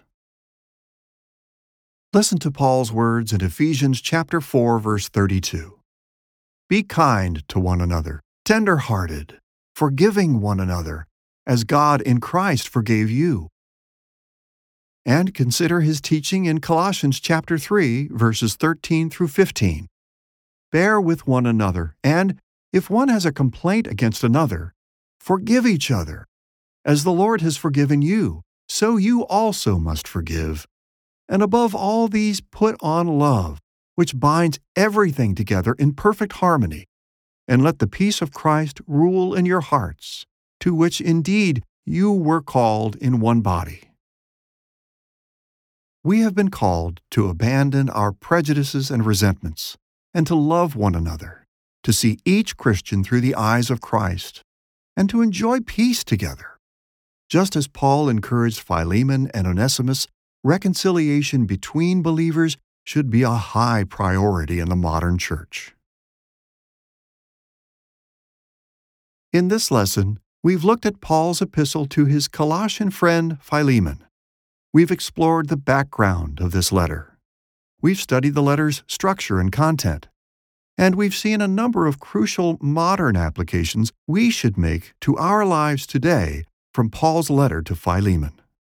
Listen to Paul's words in Ephesians chapter four, verse thirty-two. "Be kind to one another, tender-hearted, forgiving one another, as God in Christ forgave you." And consider his teaching in Colossians chapter three, verses thirteen through fifteen. "Bear with one another, and, if one has a complaint against another, forgive each other. As the Lord has forgiven you, so you also must forgive. And above all these, put on love, which binds everything together in perfect harmony. And let the peace of Christ rule in your hearts, to which indeed you were called in one body." We have been called to abandon our prejudices and resentments, and to love one another, to see each Christian through the eyes of Christ, and to enjoy peace together. Just as Paul encouraged Philemon and Onesimus, reconciliation between believers should be a high priority in the modern church. In this lesson, we've looked at Paul's epistle to his Colossian friend Philemon. We've explored the background of this letter. We've studied the letter's structure and content. And we've seen a number of crucial modern applications we should make to our lives today from Paul's letter to Philemon.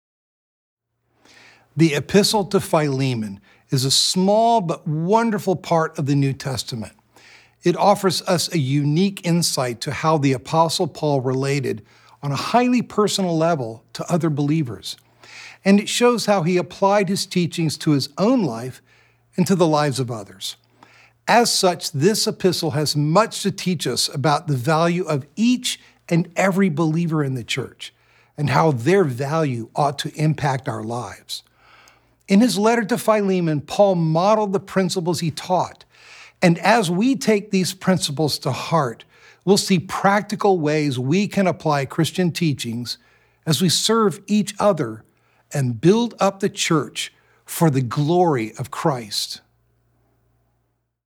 The Epistle to Philemon is a small but wonderful part of the New Testament. It offers us a unique insight to how the Apostle Paul related on a highly personal level to other believers. And it shows how he applied his teachings to his own life and to the lives of others. As such, this epistle has much to teach us about the value of each and every believer in the church and how their value ought to impact our lives. In his letter to Philemon, Paul modeled the principles he taught. And as we take these principles to heart, we'll see practical ways we can apply Christian teachings as we serve each other and build up the church for the glory of Christ.